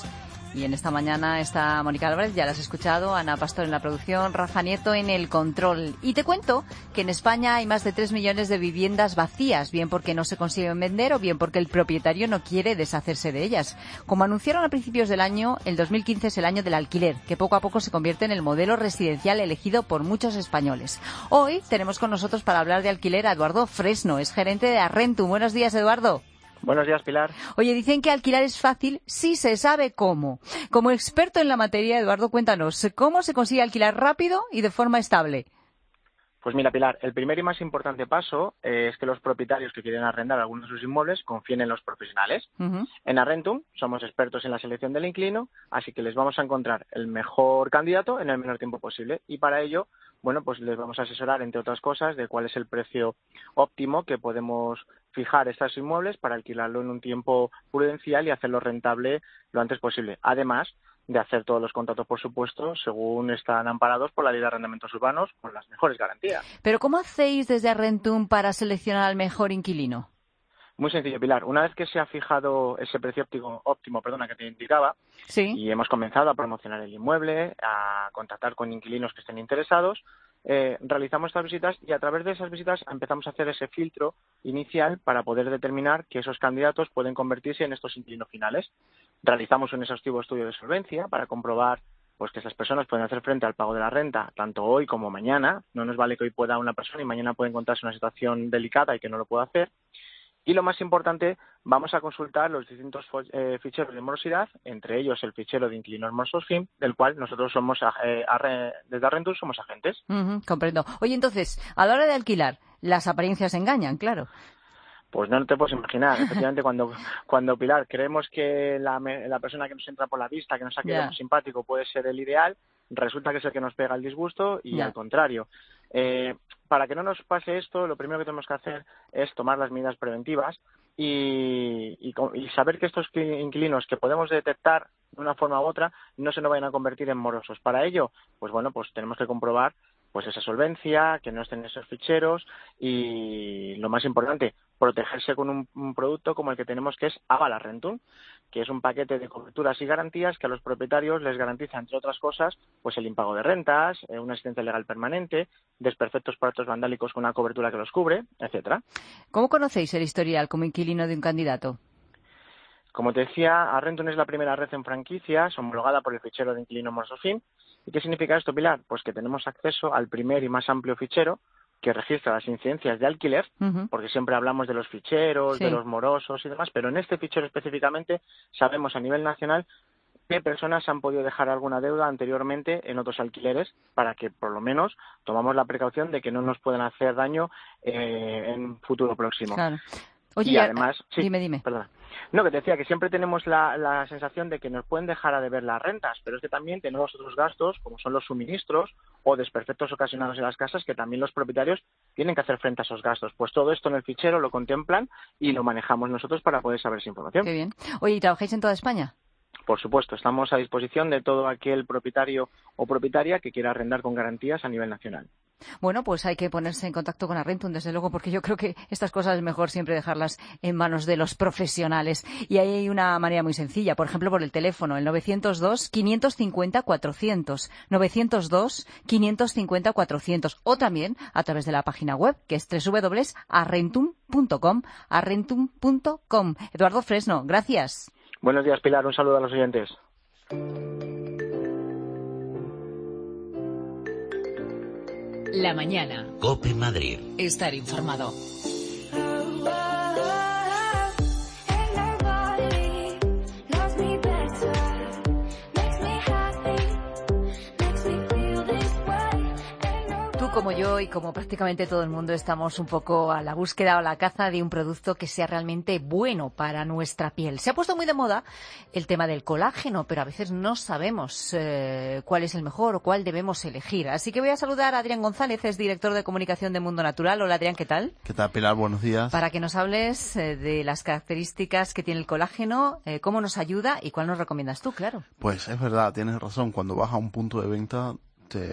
Y en esta mañana está Mónica Álvarez, ya la has escuchado, Ana Pastor en la producción, Rafa Nieto en el control. Y te cuento que en España hay más de tres millones de viviendas vacías, bien porque no se consiguen vender o bien porque el propietario no quiere deshacerse de ellas. Como anunciaron a principios del año, el dos mil quince es el año del alquiler, que poco a poco se convierte en el modelo residencial elegido por muchos españoles. Hoy tenemos con nosotros para hablar de alquiler a Eduardo Fresno, es gerente de Arrentum. Buenos días, Eduardo. Buenos días, Pilar. Oye, dicen que alquilar es fácil si se sabe cómo. Como experto en la materia, Eduardo, cuéntanos, ¿cómo se consigue alquilar rápido y de forma estable? Pues mira, Pilar, el primer y más importante paso eh, es que los propietarios que quieren arrendar algunos de sus inmuebles confíen en los profesionales. Uh-huh. En Arrentum somos expertos en la selección del inquilino, así que les vamos a encontrar el mejor candidato en el menor tiempo posible. Y para ello, bueno, pues les vamos a asesorar, entre otras cosas, de cuál es el precio óptimo que podemos fijar estos inmuebles para alquilarlo en un tiempo prudencial y hacerlo rentable lo antes posible. Además de hacer todos los contratos, por supuesto, según están amparados por la Ley de Arrendamientos Urbanos, con las mejores garantías. Pero ¿cómo hacéis desde Arrentum para seleccionar al mejor inquilino? Muy sencillo, Pilar. Una vez que se ha fijado ese precio óptimo, óptimo perdona, que te indicaba, ¿sí? Y hemos comenzado a promocionar el inmueble, a contactar con inquilinos que estén interesados, eh, realizamos estas visitas y a través de esas visitas empezamos a hacer ese filtro inicial para poder determinar que esos candidatos pueden convertirse en estos inquilinos finales. Realizamos un exhaustivo estudio de solvencia para comprobar pues que esas personas pueden hacer frente al pago de la renta tanto hoy como mañana. No nos vale que hoy pueda una persona y mañana puede encontrarse en una situación delicada y que no lo pueda hacer. Y lo más importante, vamos a consultar los distintos eh, ficheros de morosidad, entre ellos el fichero de inquilinos morosos F I M, del cual nosotros somos, eh, arre, desde Arrentum somos agentes. Uh-huh, comprendo. Oye, entonces, a la hora de alquilar, las apariencias engañan, claro. Pues no te puedes imaginar. Efectivamente, cuando, cuando Pilar, creemos que la, la persona que nos entra por la vista, que nos ha quedado yeah. simpático, puede ser el ideal, resulta que es el que nos pega el disgusto y yeah. al contrario. Eh, para que no nos pase esto, lo primero que tenemos que hacer es tomar las medidas preventivas y, y, y saber que estos inquilinos que podemos detectar de una forma u otra no se nos vayan a convertir en morosos. Para ello, pues bueno, pues tenemos que comprobar pues esa solvencia, que no estén en esos ficheros y lo más importante, protegerse con un, un producto como el que tenemos que es Aval Arrentum, que es un paquete de coberturas y garantías que a los propietarios les garantiza, entre otras cosas, pues el impago de rentas, eh, una asistencia legal permanente, desperfectos por actos vandálicos con una cobertura que los cubre, etcétera. ¿Cómo conocéis el historial como inquilino de un candidato? Como te decía, Arrentum es la primera red en franquicias homologada por el fichero de inquilino morosos F I M. ¿Y qué significa esto, Pilar? Pues que tenemos acceso al primer y más amplio fichero que registra las incidencias de alquiler, uh-huh. porque siempre hablamos de los ficheros, sí. de los morosos y demás, pero en este fichero específicamente sabemos a nivel nacional qué personas han podido dejar alguna deuda anteriormente en otros alquileres para que por lo menos tomamos la precaución de que no nos puedan hacer daño eh, en un futuro próximo. Claro. Oye, y además, sí, dime, dime. Perdona. No, que te decía que siempre tenemos la, la sensación de que nos pueden dejar a deber las rentas, pero es que también tenemos otros gastos, como son los suministros o desperfectos ocasionados en las casas, que también los propietarios tienen que hacer frente a esos gastos. Pues todo esto en el fichero lo contemplan y lo manejamos nosotros para poder saber esa información. Qué bien. Oye, ¿y trabajáis en toda España? Por supuesto, estamos a disposición de todo aquel propietario o propietaria que quiera arrendar con garantías a nivel nacional. Bueno, pues hay que ponerse en contacto con Arrentum, desde luego, porque yo creo que estas cosas es mejor siempre dejarlas en manos de los profesionales. Y ahí hay una manera muy sencilla, por ejemplo, por el teléfono, el novecientos dos, quinientos cincuenta, cuatrocientos, novecientos dos, quinientos cincuenta, cuatrocientos, o también a través de la página web, que es doble u doble u doble u punto arrentum punto com, arrentum punto com. Eduardo Fresno, gracias. Buenos días, Pilar. Un saludo a los oyentes. La mañana. COPE Madrid. Estar informado. Como yo y como prácticamente todo el mundo estamos un poco a la búsqueda o a la caza de un producto que sea realmente bueno para nuestra piel. Se ha puesto muy de moda el tema del colágeno, pero a veces no sabemos eh, cuál es el mejor o cuál debemos elegir. Así que voy a saludar a Adrián González, es director de comunicación de Mundo Natural. Hola Adrián, ¿qué tal? ¿Qué tal, Pilar? Buenos días. Para que nos hables eh, de las características que tiene el colágeno, eh, cómo nos ayuda y cuál nos recomiendas tú, claro. Pues es verdad, tienes razón. Cuando vas a un punto de venta te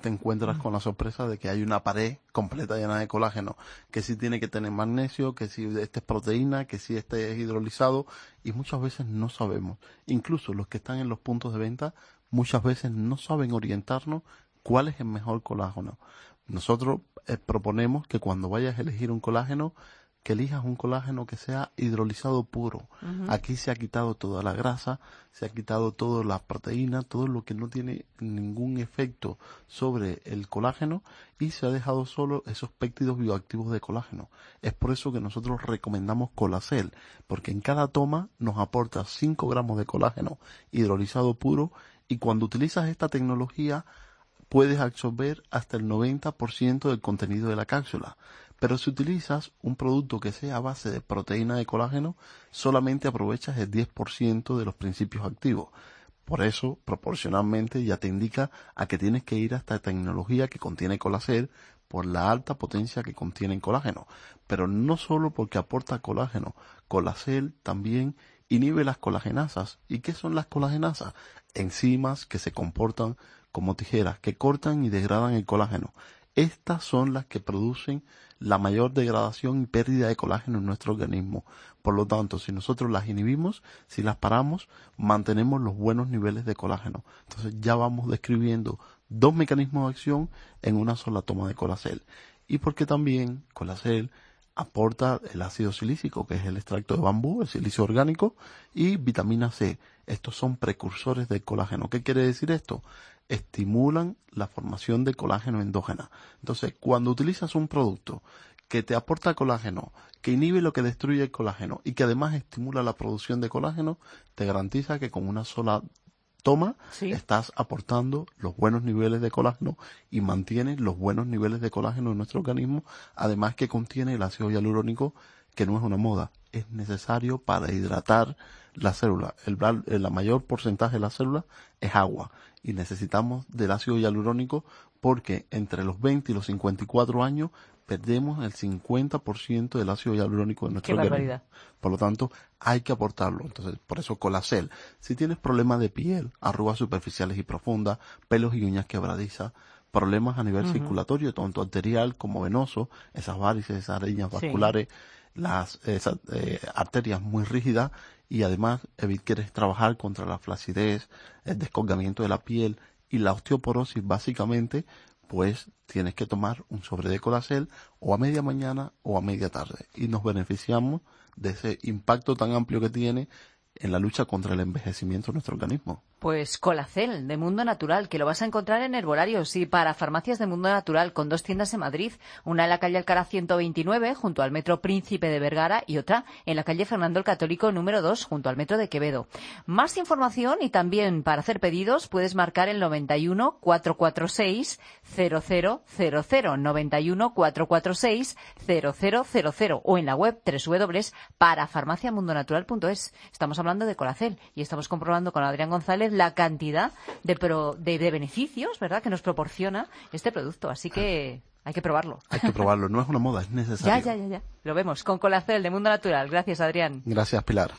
te encuentras con la sorpresa de que hay una pared completa llena de colágeno, que si tiene que tener magnesio, que si este es proteína, que si este es hidrolizado, y muchas veces no sabemos. Incluso los que están en los puntos de venta muchas veces no saben orientarnos cuál es el mejor colágeno. Nosotros eh, proponemos que cuando vayas a elegir un colágeno, que elijas un colágeno que sea hidrolizado puro. Uh-huh. Aquí se ha quitado toda la grasa, se ha quitado toda la proteína, todo lo que no tiene ningún efecto sobre el colágeno, y se ha dejado solo esos péptidos bioactivos de colágeno. Es por eso que nosotros recomendamos Colacel, porque en cada toma nos aporta cinco gramos de colágeno hidrolizado puro, y cuando utilizas esta tecnología puedes absorber hasta el noventa por ciento del contenido de la cápsula. Pero si utilizas un producto que sea a base de proteína de colágeno, solamente aprovechas el diez por ciento de los principios activos. Por eso, proporcionalmente, ya te indica a que tienes que ir a esta tecnología que contiene Colacel por la alta potencia que contiene colágeno. Pero no solo porque aporta colágeno, Colacel también inhibe las colagenasas. ¿Y qué son las colagenasas? Enzimas que se comportan como tijeras, que cortan y degradan el colágeno. Estas son las que producen la mayor degradación y pérdida de colágeno en nuestro organismo. Por lo tanto, si nosotros las inhibimos, si las paramos, mantenemos los buenos niveles de colágeno. Entonces ya vamos describiendo dos mecanismos de acción en una sola toma de Colacel. Y porque también Colacel aporta el ácido silícico, que es el extracto de bambú, el silicio orgánico, y vitamina C. Estos son precursores del colágeno. ¿Qué quiere decir esto? Estimulan la formación de colágeno endógena. Entonces, cuando utilizas un producto que te aporta colágeno, que inhibe lo que destruye el colágeno y que además estimula la producción de colágeno, te garantiza que con una sola toma sí. estás aportando los buenos niveles de colágeno y mantienes los buenos niveles de colágeno en nuestro organismo, además que contiene el ácido hialurónico, que no es una moda, es necesario para hidratar la célula. El, el mayor porcentaje de la célula es agua y necesitamos del ácido hialurónico porque entre los veinte y los cincuenta y cuatro años perdemos el cincuenta por ciento del ácido hialurónico de nuestro organismo. Por lo tanto, hay que aportarlo. Entonces, por eso Colacel. Si tienes problemas de piel, arrugas superficiales y profundas, pelos y uñas quebradizas, problemas a nivel uh-huh. circulatorio, tanto arterial como venoso, esas varices, esas arañas sí. vasculares, las esas, eh, arterias muy rígidas, y además quieres trabajar contra la flacidez, el descolgamiento de la piel y la osteoporosis, básicamente, pues tienes que tomar un sobre de Colacel o a media mañana o a media tarde, y nos beneficiamos de ese impacto tan amplio que tiene en la lucha contra el envejecimiento de nuestro organismo. Pues Colacel, de Mundo Natural, que lo vas a encontrar en herbolarios y para farmacias de Mundo Natural, con dos tiendas en Madrid, una en la calle Alcalá ciento veintinueve, junto al Metro Príncipe de Vergara, y otra en la calle Fernando el Católico número dos, junto al Metro de Quevedo. Más información y también para hacer pedidos puedes marcar el noventa y uno, cuatrocientos cuarenta y seis, cero cero cero cero, noventa y uno, cuatrocientos cuarenta y seis, cero cero cero cero, o en la web doble u doble u doble u punto para farmacia mundo natural punto es. Estamos hablando de Colacel y estamos comprobando con Adrián González la cantidad de, pro, de, de beneficios, ¿verdad?, que nos proporciona este producto. Así que hay que probarlo. Hay que probarlo. No es una moda, es necesario. Ya, ya, ya, ya. Lo vemos con Colacel de Mundo Natural. Gracias, Adrián. Gracias, Pilar.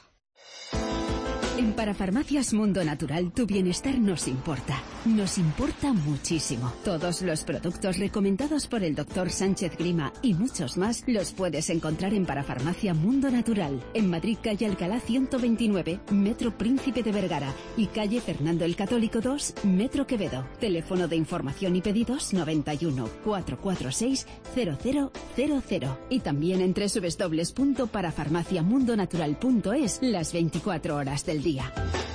En Parafarmacias Mundo Natural tu bienestar nos importa. Nos importa muchísimo. Todos los productos recomendados por el doctor Sánchez Grima y muchos más los puedes encontrar en Parafarmacia Mundo Natural. En Madrid, calle Alcalá ciento veintinueve, Metro Príncipe de Vergara, y calle Fernando el Católico dos, Metro Quevedo. Teléfono de información y pedidos noventa y uno, cuatrocientos cuarenta y seis, cero cero cero cero. Y también en doble u doble u doble u punto parafarmacia mundo natural punto es las veinticuatro horas del día.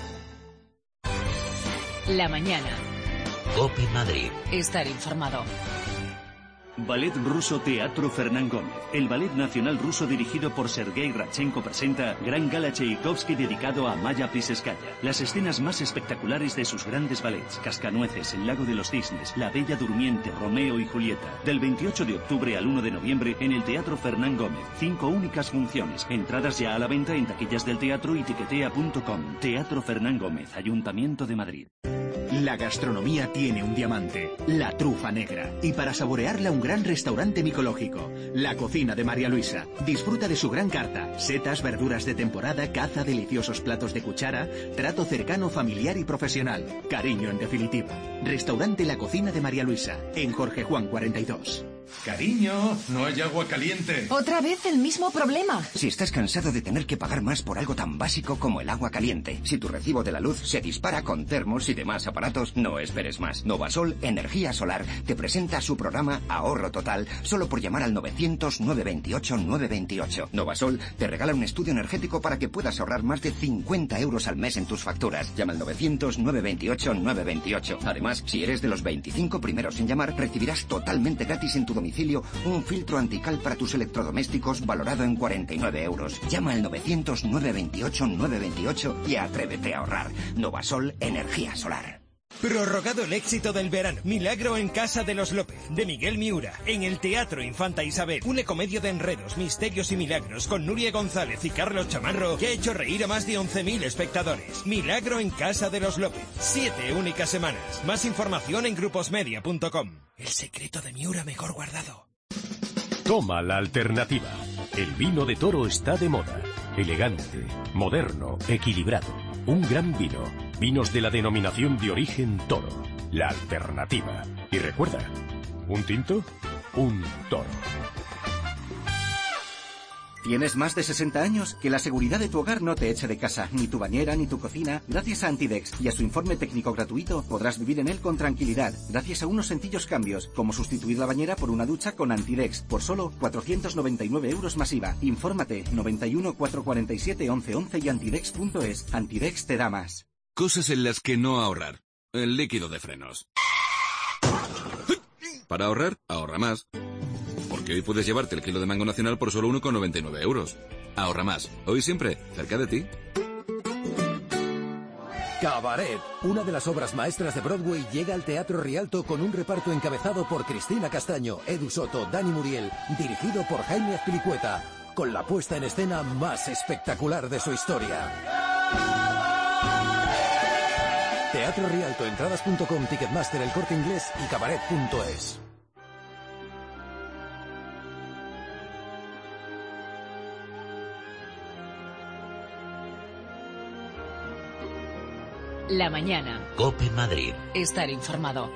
La mañana. COPE Madrid. Estar informado. Ballet Ruso Teatro Fernán Gómez. El ballet nacional ruso dirigido por Sergei Radchenko presenta Gran Gala Tchaikovsky dedicado a Maya Pliskaya. Las escenas más espectaculares de sus grandes ballets: Cascanueces, El lago de los cisnes, La Bella Durmiente, Romeo y Julieta. Del veintiocho de octubre al uno de noviembre en el Teatro Fernán Gómez. Cinco únicas funciones. Entradas ya a la venta en taquillas del teatro y tiquetea punto com. Teatro Fernán Gómez, Ayuntamiento de Madrid. La gastronomía tiene un diamante, la trufa negra. Y para saborearla, un gran restaurante micológico. La cocina de María Luisa. Disfruta de su gran carta. Setas, verduras de temporada, caza, deliciosos platos de cuchara, trato cercano, familiar y profesional. Cariño en definitiva. Restaurante La Cocina de María Luisa, en Jorge Juan cuarenta y dos. Cariño, no hay agua caliente. ¿Otra vez el mismo problema? Si estás cansado de tener que pagar más por algo tan básico como el agua caliente, si tu recibo de la luz se dispara con termos y demás aparatos, no esperes más. Novasol Energía Solar te presenta su programa Ahorro Total solo por llamar al novecientos, nueve veintiocho, nueve veintiocho. Novasol te regala un estudio energético para que puedas ahorrar más de cincuenta euros al mes en tus facturas. Llama al novecientos, nueve veintiocho, nueve veintiocho. Además, si eres de los veinticinco primeros en llamar, recibirás totalmente gratis en tu domicilio un filtro antical para tus electrodomésticos valorado en cuarenta y nueve euros. Llama al novecientos, nueve veintiocho, nueve veintiocho y atrévete a ahorrar. Novasol Energía Solar. Prorrogado el éxito del verano. Milagro en Casa de los López, de Miguel Miura, en el Teatro Infanta Isabel. Una comedia de enredos, misterios y milagros con Nuria González y Carlos Chamarro que ha hecho reír a más de once mil espectadores. Milagro en Casa de los López. Siete únicas semanas. Más información en gruposmedia punto com. El secreto de Miura mejor guardado. Toma la alternativa. El vino de Toro está de moda. Elegante, moderno, equilibrado. Un gran vino. Vinos de la denominación de origen Toro. La alternativa. Y recuerda, ¿un tinto? Un toro. ¿Tienes más de sesenta años? Que la seguridad de tu hogar no te eche de casa, ni tu bañera, ni tu cocina. Gracias a Antidex y a su informe técnico gratuito, podrás vivir en él con tranquilidad, gracias a unos sencillos cambios, como sustituir la bañera por una ducha con Antidex, por solo cuatrocientos noventa y nueve euros más I V A. Infórmate, noventa y uno, cuatrocientos cuarenta y siete, once once y antidex punto es. Antidex te da más. Cosas en las que no ahorrar. El líquido de frenos. Para ahorrar, ahorra más. Porque hoy puedes llevarte el kilo de mango nacional por solo uno con noventa y nueve euros. Ahorra más. Hoy siempre, cerca de ti. Cabaret, una de las obras maestras de Broadway, llega al Teatro Rialto con un reparto encabezado por Cristina Castaño, Edu Soto, Dani Muriel, dirigido por Jaime Azpilicueta, con la puesta en escena más espectacular de su historia. Teatro Rialto, entradas punto com, Ticketmaster, El Corte Inglés y cabaret punto es. La mañana. COPE Madrid. Estar informado.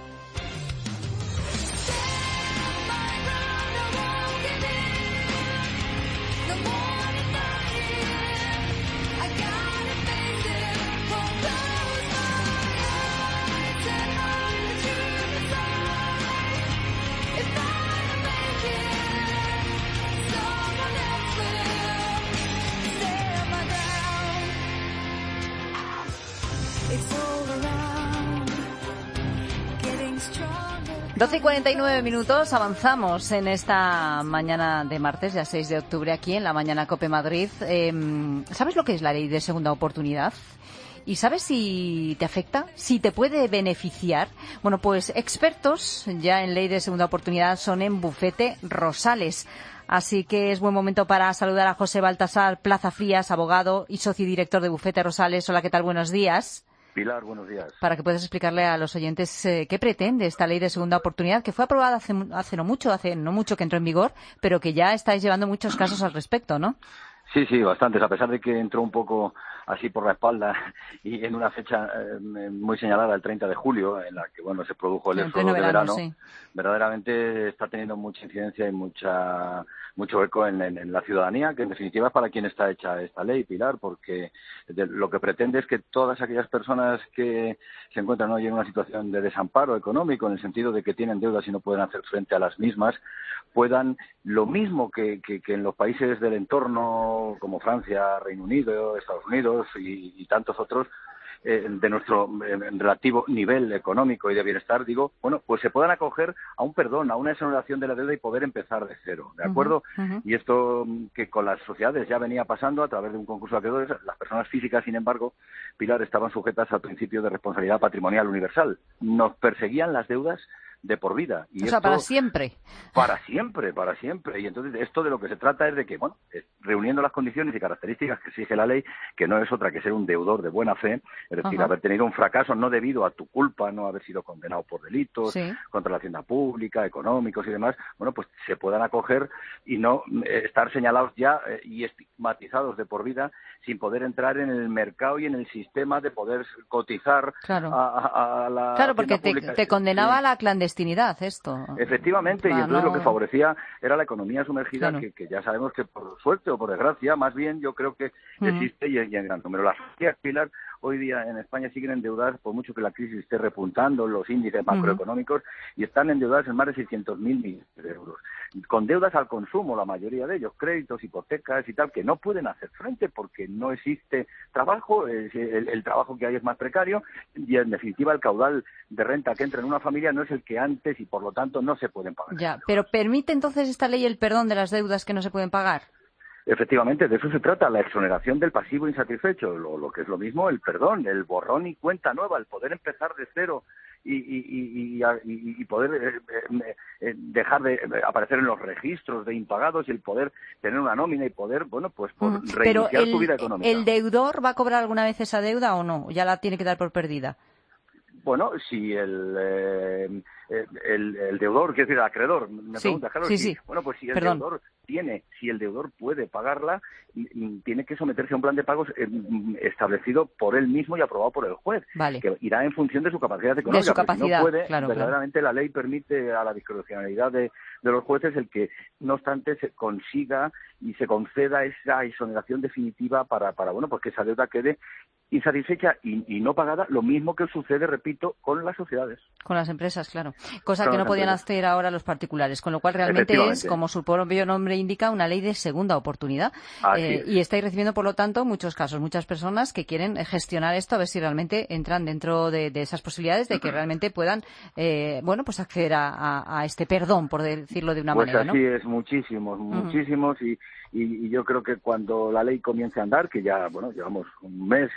doce y cuarenta y nueve minutos, avanzamos en esta mañana de martes, ya seis de octubre, aquí en la Mañana COPE Madrid. Eh, ¿Sabes lo que es la ley de segunda oportunidad? ¿Y sabes si te afecta? ¿Si te puede beneficiar? Bueno, pues expertos ya en ley de segunda oportunidad son en Bufete Rosales. Así que es buen momento para saludar a José Baltasar Plaza Frías, abogado y socio director de Bufete Rosales. Hola, ¿qué tal? Buenos días. Pilar, buenos días. Para que puedas explicarle a los oyentes eh, qué pretende esta ley de segunda oportunidad, que fue aprobada hace, hace no mucho, hace no mucho que entró en vigor, pero que ya estáis llevando muchos casos al respecto, ¿no? Sí, sí, bastantes, a pesar de que entró un poco así por la espalda y en una fecha eh, muy señalada, el treinta de julio, en la que bueno se produjo el éxodo de verano, sí. Verdaderamente está teniendo mucha incidencia y mucha mucho eco en, en, en la ciudadanía, que en definitiva es para quien está hecha esta ley, Pilar, porque de, lo que pretende es que todas aquellas personas que se encuentran hoy en una situación de desamparo económico, en el sentido de que tienen deudas y no pueden hacer frente a las mismas, puedan, lo mismo que, que, que en los países del entorno, como Francia, Reino Unido, Estados Unidos y, y tantos otros, eh, de nuestro eh, relativo nivel económico y de bienestar, digo, bueno, pues se puedan acoger a un perdón, a una exoneración de la deuda y poder empezar de cero, ¿de acuerdo? Uh-huh, uh-huh. Y esto que con las sociedades ya venía pasando a través de un concurso de acreedores, las personas físicas, sin embargo, Pilar, estaban sujetas al principio de responsabilidad patrimonial universal. Nos perseguían las deudas de por vida. Y o sea, esto, para siempre. Para siempre, para siempre. Y entonces esto de lo que se trata es de que, bueno, reuniendo las condiciones y características que exige la ley, que no es otra que ser un deudor de buena fe, es decir, Ajá. haber tenido un fracaso no debido a tu culpa, no haber sido condenado por delitos sí. contra la hacienda pública, económicos y demás, bueno, pues se puedan acoger y no eh, estar señalados ya eh, y estigmatizados de por vida sin poder entrar en el mercado y en el sistema de poder cotizar claro. a, a, a la Claro, porque te, te condenaba sí. a la clandestinidad esto. Efectivamente, ah, y entonces no... lo que favorecía era la economía sumergida, claro. que, que ya sabemos que por suerte o por desgracia, más bien yo creo que uh-huh. existe y, y en gran número. Las familias, Pilar, hoy día en España siguen endeudadas por mucho que la crisis esté repuntando los índices macroeconómicos uh-huh. y están endeudadas en más de seiscientos mil millones de euros. Con deudas al consumo, la mayoría de ellos, créditos, hipotecas y tal, que no pueden hacer frente porque no existe trabajo, el, el, el trabajo que hay es más precario y en definitiva el caudal de renta que entra en una familia no es el que antes y por lo tanto no se pueden pagar. Ya, pero ¿permite entonces esta ley el perdón de las deudas que no se pueden pagar? Efectivamente, de eso se trata, la exoneración del pasivo insatisfecho, lo, lo que es lo mismo, el perdón, el borrón y cuenta nueva, el poder empezar de cero y, y, y, y, y poder eh, eh, dejar de aparecer en los registros de impagados y el poder tener una nómina y poder, bueno, pues por mm, reiniciar el, tu vida económica. ¿El deudor va a cobrar alguna vez esa deuda o no? ¿Ya la tiene que dar por perdida? Bueno, si el, eh, el, el deudor, quiero decir, el acreedor, me sí, pregunta, claro, sí, si, sí. bueno, pues si el Perdón. deudor tiene, si el deudor puede pagarla, tiene que someterse a un plan de pagos eh, establecido por él mismo y aprobado por el juez, vale. que irá en función de su capacidad económica. De su capacidad, si no puede, claro, verdaderamente claro. la ley permite a la discrecionalidad de, de los jueces el que, no obstante, se consiga y se conceda esa exoneración definitiva para, para bueno, pues que esa deuda quede insatisfecha y, y no pagada, lo mismo que sucede, repito, con las sociedades. Con las empresas, claro. Cosa con que no podían empresas. hacer ahora los particulares, con lo cual realmente es, como su propio nombre indica, una ley de segunda oportunidad. Eh, y estáis recibiendo, por lo tanto, muchos casos, muchas personas que quieren gestionar esto, a ver si realmente entran dentro de, de esas posibilidades de que realmente puedan, eh, bueno, pues acceder a, a, a este perdón, por decirlo de una pues manera, ¿no? Pues así es, muchísimos, muchísimos, uh-huh. y Y, y yo creo que cuando la ley comience a andar, que ya, bueno, llevamos un mes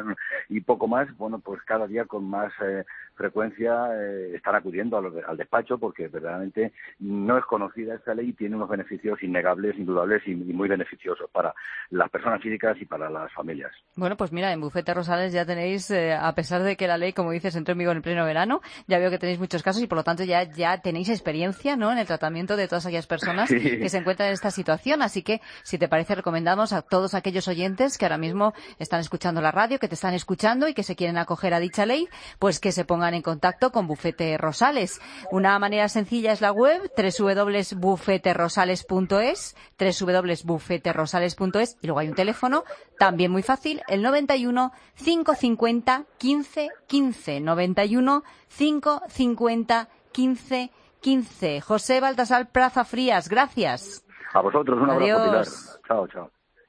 y poco más, bueno, pues cada día con más eh, frecuencia eh, están acudiendo a los de, al despacho porque verdaderamente no es conocida esta ley y tiene unos beneficios innegables, indudables y, y muy beneficiosos para las personas físicas y para las familias. Bueno, pues mira, en Bufete Rosales ya tenéis, eh, a pesar de que la ley, como dices, entró en vigor en pleno verano, ya veo que tenéis muchos casos y por lo tanto ya, ya tenéis experiencia, ¿no?, en el tratamiento de todas aquellas personas sí. que se encuentran en esta situación, así que si te parece, recomendamos a todos aquellos oyentes que ahora mismo están escuchando la radio, que te están escuchando y que se quieren acoger a dicha ley, pues que se pongan en contacto con Bufete Rosales. Una manera sencilla es la web doble u doble u doble u punto bufete rosales punto es, doble u doble u doble u punto bufete rosales punto es, y luego hay un teléfono, también muy fácil, el noventa y uno, cinco cincuenta, quince quince, noventa y uno, cinco cincuenta, quince quince. José Baltasar Plaza Frías, gracias. A vosotros, un Adiós. abrazo, Pilar. Chao, chao.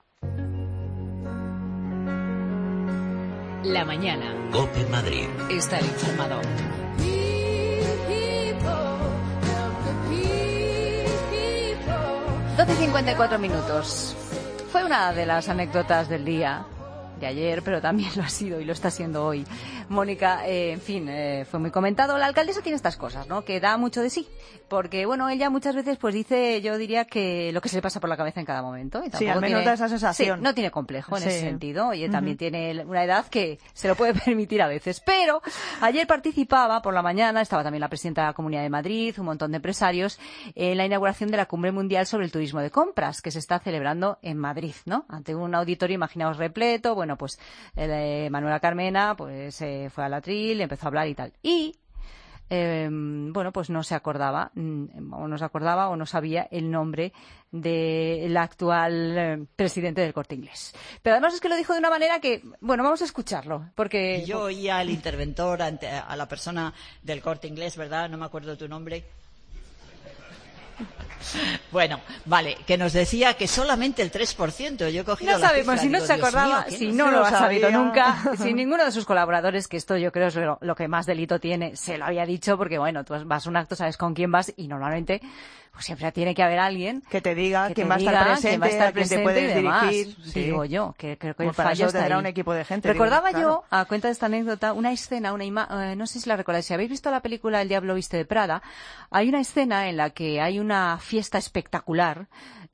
La mañana. COPE Madrid. Estar informado. doce y cincuenta y cuatro minutos. Fue una de las anécdotas del día de ayer, pero también lo ha sido y lo está siendo hoy. Mónica, eh, en fin, eh, fue muy comentado. La alcaldesa tiene estas cosas, ¿no?, que da mucho de sí, porque, bueno, ella muchas veces pues dice, yo diría que lo que se le pasa por la cabeza en cada momento. Y sí, al menos tiene, da esa sensación. Sí, no tiene complejo en sí. ese sentido. Oye, uh-huh. también tiene una edad que se lo puede permitir a veces. Pero ayer participaba por la mañana, estaba también la presidenta de la Comunidad de Madrid, un montón de empresarios, en la inauguración de la Cumbre Mundial sobre el Turismo de Compras, que se está celebrando en Madrid, ¿no? Ante un auditorio, imaginaos, repleto. Bueno, pues eh, Manuela Carmena pues eh, fue al atril, empezó a hablar y tal. Y Eh, bueno, pues no se acordaba, o no se acordaba o no sabía el nombre del actual eh, presidente del Corte Inglés. Pero además es que lo dijo de una manera que, bueno, vamos a escucharlo, porque... Yo oía al interventor, ante, a la persona del Corte Inglés, ¿verdad? No me acuerdo tu nombre. Bueno, vale, que nos decía que solamente el tres por ciento. Yo he cogido no la sabemos, cifra, si no digo, se acordaba, mío, si no, no lo ha sabido sabía. nunca, si ninguno de sus colaboradores, que esto yo creo es lo, lo que más delito tiene, se lo había dicho, porque bueno, tú vas a un acto, sabes con quién vas y normalmente pues siempre tiene que haber alguien que te diga que quién, te va diga, presente, quién va a estar quién presente, te puedes y demás. dirigir. Sí. Digo yo, que creo que Como el fallo está ahí. un equipo de gente. Recordaba digo, yo, claro. a cuenta de esta anécdota, una escena, una ima eh, no sé si la recordáis, si habéis visto la película El Diablo Viste de Prada, hay una escena en la que hay una fiesta espectacular.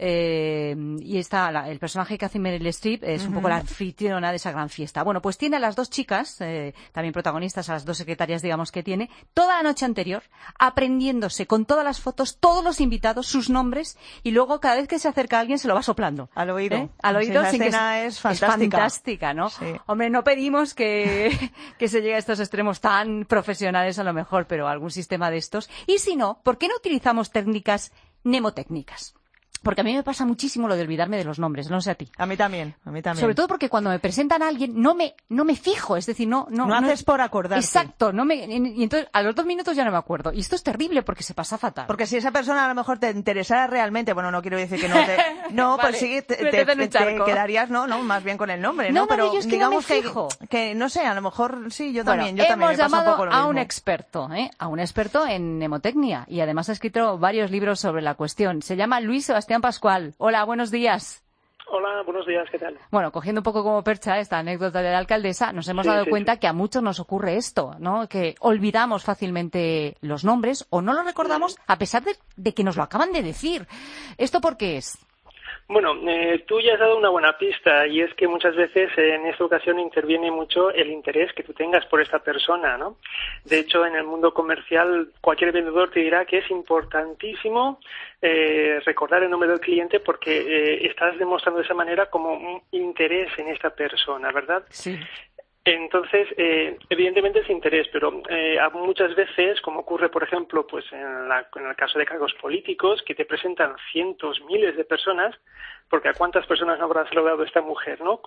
Eh, y está la, el personaje que hace Meryl Streep es uh-huh. un poco la anfitriona de esa gran fiesta. Bueno, pues tiene a las dos chicas, eh, también protagonistas, a las dos secretarias, digamos, que tiene, toda la noche anterior, aprendiéndose con todas las fotos, todos los invitados, sus nombres, y luego cada vez que se acerca a alguien se lo va soplando. Al oído. ¿Eh? Al oído. Sí, sin la escena que es, es fantástica. Es fantástica, ¿no? Sí. Hombre, no pedimos que, que se llegue a estos extremos tan profesionales a lo mejor, pero algún sistema de estos. Y si no, ¿por qué no utilizamos técnicas mnemotécnicas? Porque a mí me pasa muchísimo lo de olvidarme de los nombres, no sé a ti. A mí también, a mí también. Sobre todo porque cuando me presentan a alguien no me no me fijo, es decir, no no no, no haces por acordarte. Exacto, no me y entonces a los dos minutos ya no me acuerdo. Y esto es terrible porque se pasa fatal. Porque si esa persona a lo mejor te interesara realmente, bueno, no quiero decir que no te no, vale, pues sí te, te, te, te quedarías, no, no, más bien con el nombre, ¿no? No, pero no, yo es que digamos no me fijo. Que, que no sé, a lo mejor sí, yo bueno, también, yo también hemos me pasa llamado un poco lo a mismo. un experto, ¿eh? A un experto en mnemotecnia y además ha escrito varios libros sobre la cuestión. Se llama Luis Sebastián Pascual. Hola, buenos días. Hola, buenos días, ¿qué tal? Bueno, cogiendo un poco como percha esta anécdota de la alcaldesa, nos hemos sí, dado sí, cuenta sí. que a muchos nos ocurre esto, ¿no? Que olvidamos fácilmente los nombres o no los recordamos a pesar de, de que nos lo acaban de decir. ¿Esto por qué es? Bueno, eh, tú ya has dado una buena pista y es que muchas veces eh, en esta ocasión interviene mucho el interés que tú tengas por esta persona, ¿no? De hecho, en el mundo comercial cualquier vendedor te dirá que es importantísimo eh, recordar el nombre del cliente porque eh, estás demostrando de esa manera como un interés en esta persona, ¿verdad? Sí. Entonces, eh, evidentemente es interés, pero eh, muchas veces, como ocurre, por ejemplo, pues en, la, en el caso de cargos políticos, que te presentan cientos, miles de personas, porque a cuántas personas no habrá saludado esta mujer, ¿no?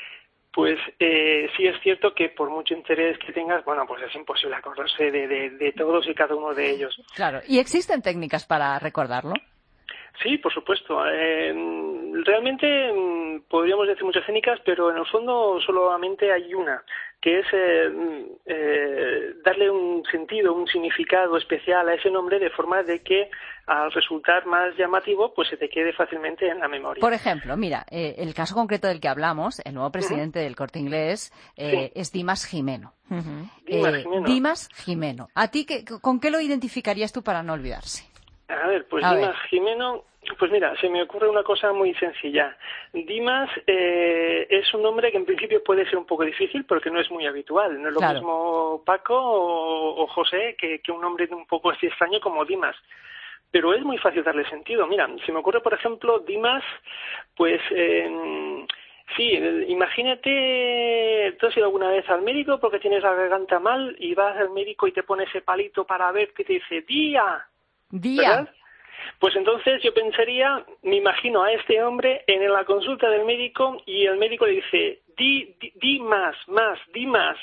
Pues eh, sí es cierto que por mucho interés que tengas, bueno, pues es imposible acordarse de, de, de todos y cada uno de ellos. Claro, ¿y existen técnicas para recordarlo? Sí, por supuesto. Eh, realmente podríamos decir muchas técnicas, pero en el fondo solamente hay una, que es eh, eh, darle un sentido, un significado especial a ese nombre de forma de que al resultar más llamativo, pues se te quede fácilmente en la memoria. Por ejemplo, mira, eh, el caso concreto del que hablamos, el nuevo presidente uh-huh. del Corte Inglés, eh, sí. es Dimas Gimeno. Uh-huh. Dimas, eh, Gimeno. Dimas Gimeno. ¿A ti qué, con qué lo identificarías tú para no olvidarse? A ver, pues A Dimas ver. Jimeno, pues mira, se me ocurre una cosa muy sencilla. Dimas eh, es un nombre que en principio puede ser un poco difícil porque no es muy habitual. No es lo Claro. mismo Paco o, o José que, que un nombre un poco así extraño como Dimas. Pero es muy fácil darle sentido. Mira, se me ocurre, por ejemplo, Dimas, pues... Eh, sí, imagínate, tú has ido alguna vez al médico porque tienes la garganta mal y vas al médico y te pone ese palito para ver que te dice ¡Día! Día. ¿Verdad? Pues entonces yo pensaría, me imagino a este hombre en la consulta del médico y el médico le dice, di, di, di más, más, di más.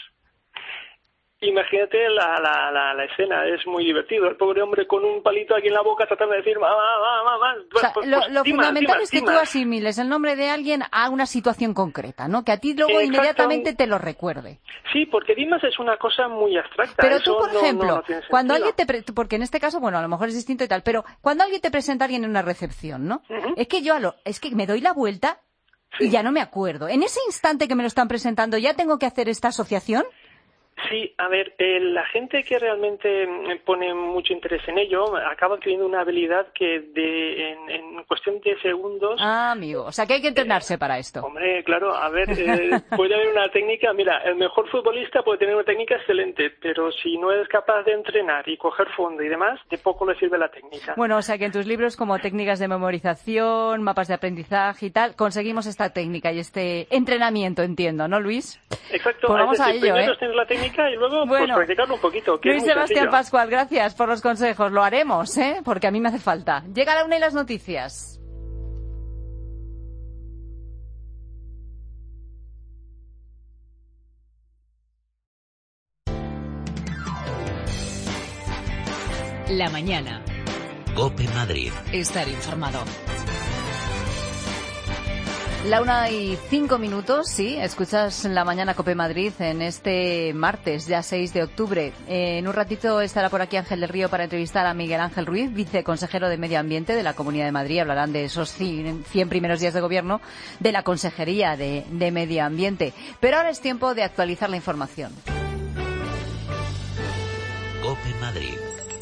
Imagínate la, la, la, la escena, es muy divertido. El pobre hombre con un palito aquí en la boca tratando de decir, más, más, más, más. O sea, Pues, lo, pues, lo di más, fundamental di más, es que di tú más. asimiles el nombre de alguien a una situación concreta, ¿no? Que a ti luego Exacto. inmediatamente te lo recuerde. Sí, porque Dimas es una cosa muy abstracta. Pero Eso tú, por no- ejemplo, no, no tiene cuando sentido. alguien te... Pre porque en este caso, bueno, a lo mejor es distinto y tal, pero cuando alguien te presenta a alguien en una recepción, ¿no? Ujú. Es que yo a lo, es que me doy la vuelta y ya no me acuerdo. En ese instante que me lo están presentando, ¿ya tengo que hacer esta asociación? Sí, a ver, eh, la gente que realmente mm, pone mucho interés en ello acaba adquiriendo una habilidad que de, en, en cuestión de segundos... Ah, amigo, o sea que hay que entrenarse para esto. Hombre, claro, a ver, eh, puede haber una técnica, mira, el mejor futbolista puede tener una técnica excelente, pero si no es capaz de entrenar y coger fondo y demás, de poco le sirve la técnica. Bueno, o sea que en tus libros como técnicas de memorización, mapas de aprendizaje y tal, conseguimos esta técnica y este entrenamiento, entiendo, ¿no, Luis? Exacto, Pues vamos es decir, a ello, primero ¿eh? tienes la técnica y luego Bueno. pues practicarlo un poquito, que Luis es muy Sebastián sencillo. Pascual, gracias por los consejos. Lo haremos, ¿eh? Porque a mí me hace falta. Llega la una y las noticias. La mañana. COPE Madrid. Estar informado. La una y cinco minutos, sí, escuchas La Mañana Cope Madrid en este martes, ya seis de octubre. Eh, en un ratito estará por aquí Ángel del Río para entrevistar a Miguel Ángel Ruiz, viceconsejero de Medio Ambiente de la Comunidad de Madrid. Hablarán de esos cien primeros días de gobierno de la Consejería de, de Medio Ambiente. Pero ahora es tiempo de actualizar la información. Cope Madrid.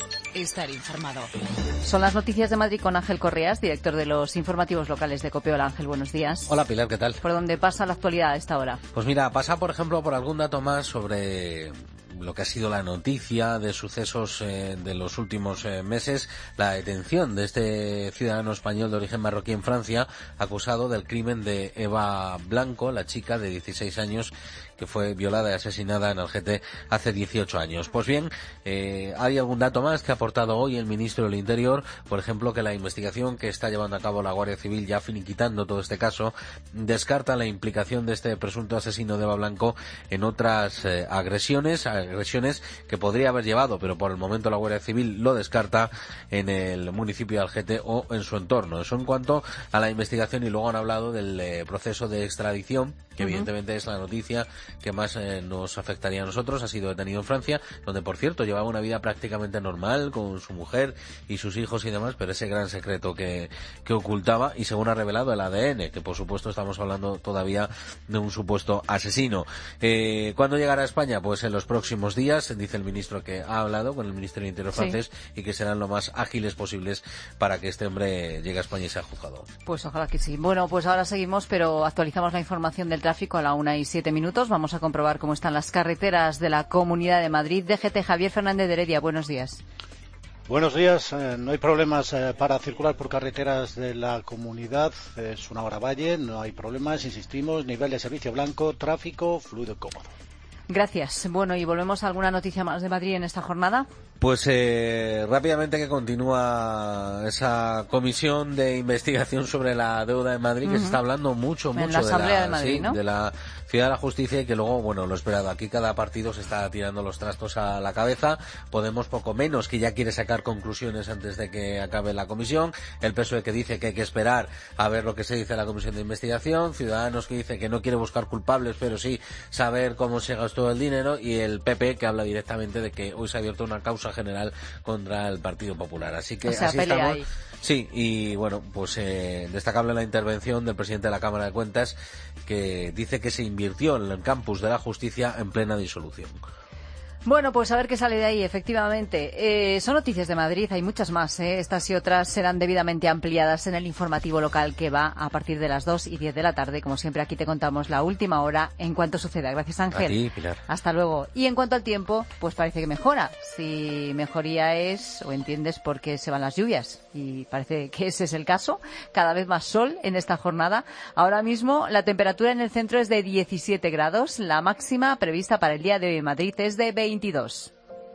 Estar informado. Son las noticias de Madrid con Ángel Correas, director de los informativos locales de COPE. Hola Ángel, buenos días. Hola Pilar, ¿qué tal? ¿Por dónde pasa la actualidad a esta hora? Pues mira, pasa por ejemplo por algún dato más sobre lo que ha sido la noticia de sucesos eh, de los últimos eh, meses, la detención de este ciudadano español de origen marroquí en Francia, acusado del crimen de Eva Blanco, la chica de dieciséis años que fue violada y asesinada en Algete hace dieciocho años. Pues bien, eh, hay algún dato más que ha aportado hoy el ministro del Interior, por ejemplo, que la investigación que está llevando a cabo la Guardia Civil, ya finiquitando todo este caso, descarta la implicación de este presunto asesino de Eva Blanco en otras eh, agresiones, agresiones que podría haber llevado, pero por el momento la Guardia Civil lo descarta, en el municipio de Algete o en su entorno. Eso en cuanto a la investigación, y luego han hablado del eh, proceso de extradición, que uh-huh. evidentemente es la noticia que más eh, nos afectaría a nosotros. Ha sido detenido en Francia, donde por cierto llevaba una vida prácticamente normal con su mujer y sus hijos y demás, pero ese gran secreto que, que ocultaba, y según ha revelado el A D N, que por supuesto estamos hablando todavía de un supuesto asesino. Eh, ¿Cuándo llegará a España? Pues en los próximos días, dice el ministro que ha hablado con el Ministerio del Interior francés, sí, y que serán lo más ágiles posibles para que este hombre llegue a España y sea juzgado. Pues ojalá que sí. Bueno, pues ahora seguimos, pero actualizamos la información del tráfico a la una y siete minutos. Vamos a comprobar cómo están las carreteras de la Comunidad de Madrid. D G T, Javier Fernández de Heredia, buenos días. Buenos días. Eh, no hay problemas eh, para circular por carreteras de la comunidad. Es una hora valle, no hay problemas, insistimos. Nivel de servicio blanco, tráfico fluido y cómodo. Gracias. Bueno, y volvemos a alguna noticia más de Madrid en esta jornada. Pues eh, rápidamente que continúa esa comisión de investigación sobre la deuda de Madrid, uh-huh. que se está hablando mucho, mucho en la Asamblea de la, de Madrid, sí, ¿no? de la Ciudad de la Justicia, y que luego, bueno, lo esperado. Aquí cada partido se está tirando los trastos a la cabeza. Podemos poco menos, que ya quiere sacar conclusiones antes de que acabe la comisión. El P S O E, que dice que hay que esperar a ver lo que se dice en la comisión de investigación. Ciudadanos, que dice que no quiere buscar culpables, pero sí saber cómo se gastó el dinero. Y el P P, que habla directamente de que hoy se ha abierto una causa general contra el Partido Popular. Así que o sea, así pelea estamos. Ahí. Sí, y bueno, pues eh, destacable la intervención del presidente de la Cámara de Cuentas, que dice que se invirtió en el campus de la Justicia en plena disolución. Bueno, pues a ver qué sale de ahí, efectivamente. Eh, son noticias de Madrid, hay muchas más, ¿eh? Estas y otras serán debidamente ampliadas en el informativo local, que va a partir de las dos y diez de la tarde. Como siempre, aquí te contamos la última hora en cuanto suceda. Gracias, Ángel. A ti, Pilar. Hasta luego. Y en cuanto al tiempo, pues parece que mejora. Si mejoría es, o entiendes por qué se van las lluvias, y parece que ese es el caso. Cada vez más sol en esta jornada. Ahora mismo la temperatura en el centro es de diecisiete grados. La máxima prevista para el día de hoy en Madrid es de veintidós.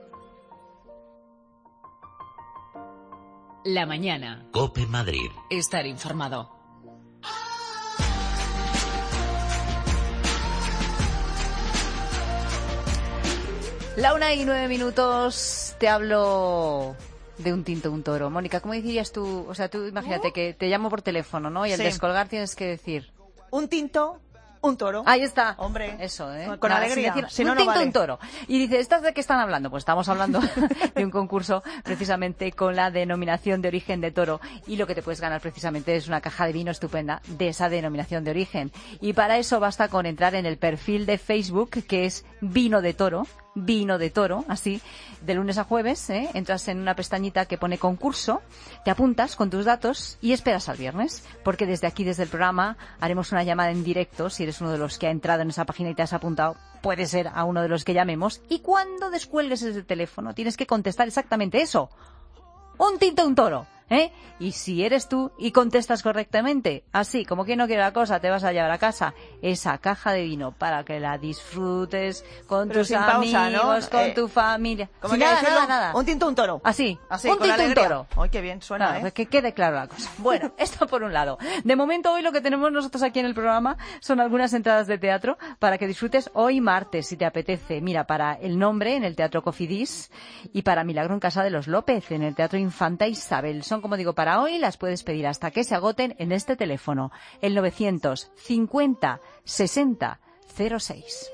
La mañana. Cope Madrid. Estar informado. La una y nueve minutos, te hablo de un tinto, un toro. Mónica, ¿cómo dirías tú? O sea, tú imagínate ¿Uh? que te llamo por teléfono, ¿no? Y al sí. descolgar tienes que decir... Un tinto, un toro. Ahí está. Hombre. Eso, ¿eh? Con Nada, alegría. Decir, si un no, tinto, no vale. un toro. Y dice, ¿estas de qué están hablando? Pues estamos hablando de un concurso precisamente con la denominación de origen de toro. Y lo que te puedes ganar precisamente es una caja de vino estupenda de esa denominación de origen. Y para eso basta con entrar en el perfil de Facebook, que es Vino de Toro. Vino de Toro, así, de lunes a jueves, ¿eh? Entras en una pestañita que pone concurso, te apuntas con tus datos y esperas al viernes, porque desde aquí, desde el programa, haremos una llamada en directo. Si eres uno de los que ha entrado en esa página y te has apuntado, puede ser a uno de los que llamemos, y cuando descuelgues ese teléfono tienes que contestar exactamente eso: un tinto, un toro. ¿Eh? Y si eres tú y contestas correctamente, así como que no quiere la cosa, te vas a llevar a casa esa caja de vino para que la disfrutes con Pero tus sin amigos, pausa, ¿no? con eh, tu familia. Sin nada, decirlo, nada, nada. Un tinto, un toro. Así, Así un con tinto, un alegría. toro. Ay, qué bien suena, Claro, ¿eh? que quede claro la cosa. Bueno, esto por un lado. De momento, hoy lo que tenemos nosotros aquí en el programa son algunas entradas de teatro para que disfrutes hoy martes, si te apetece. Mira, para El Nombre en el Teatro Cofidis y para Milagro en Casa de los López en el Teatro Infanta Isabel. Son son, como digo, para hoy. Las puedes pedir hasta que se agoten en este teléfono, el novecientos cincuenta sesenta cero seis.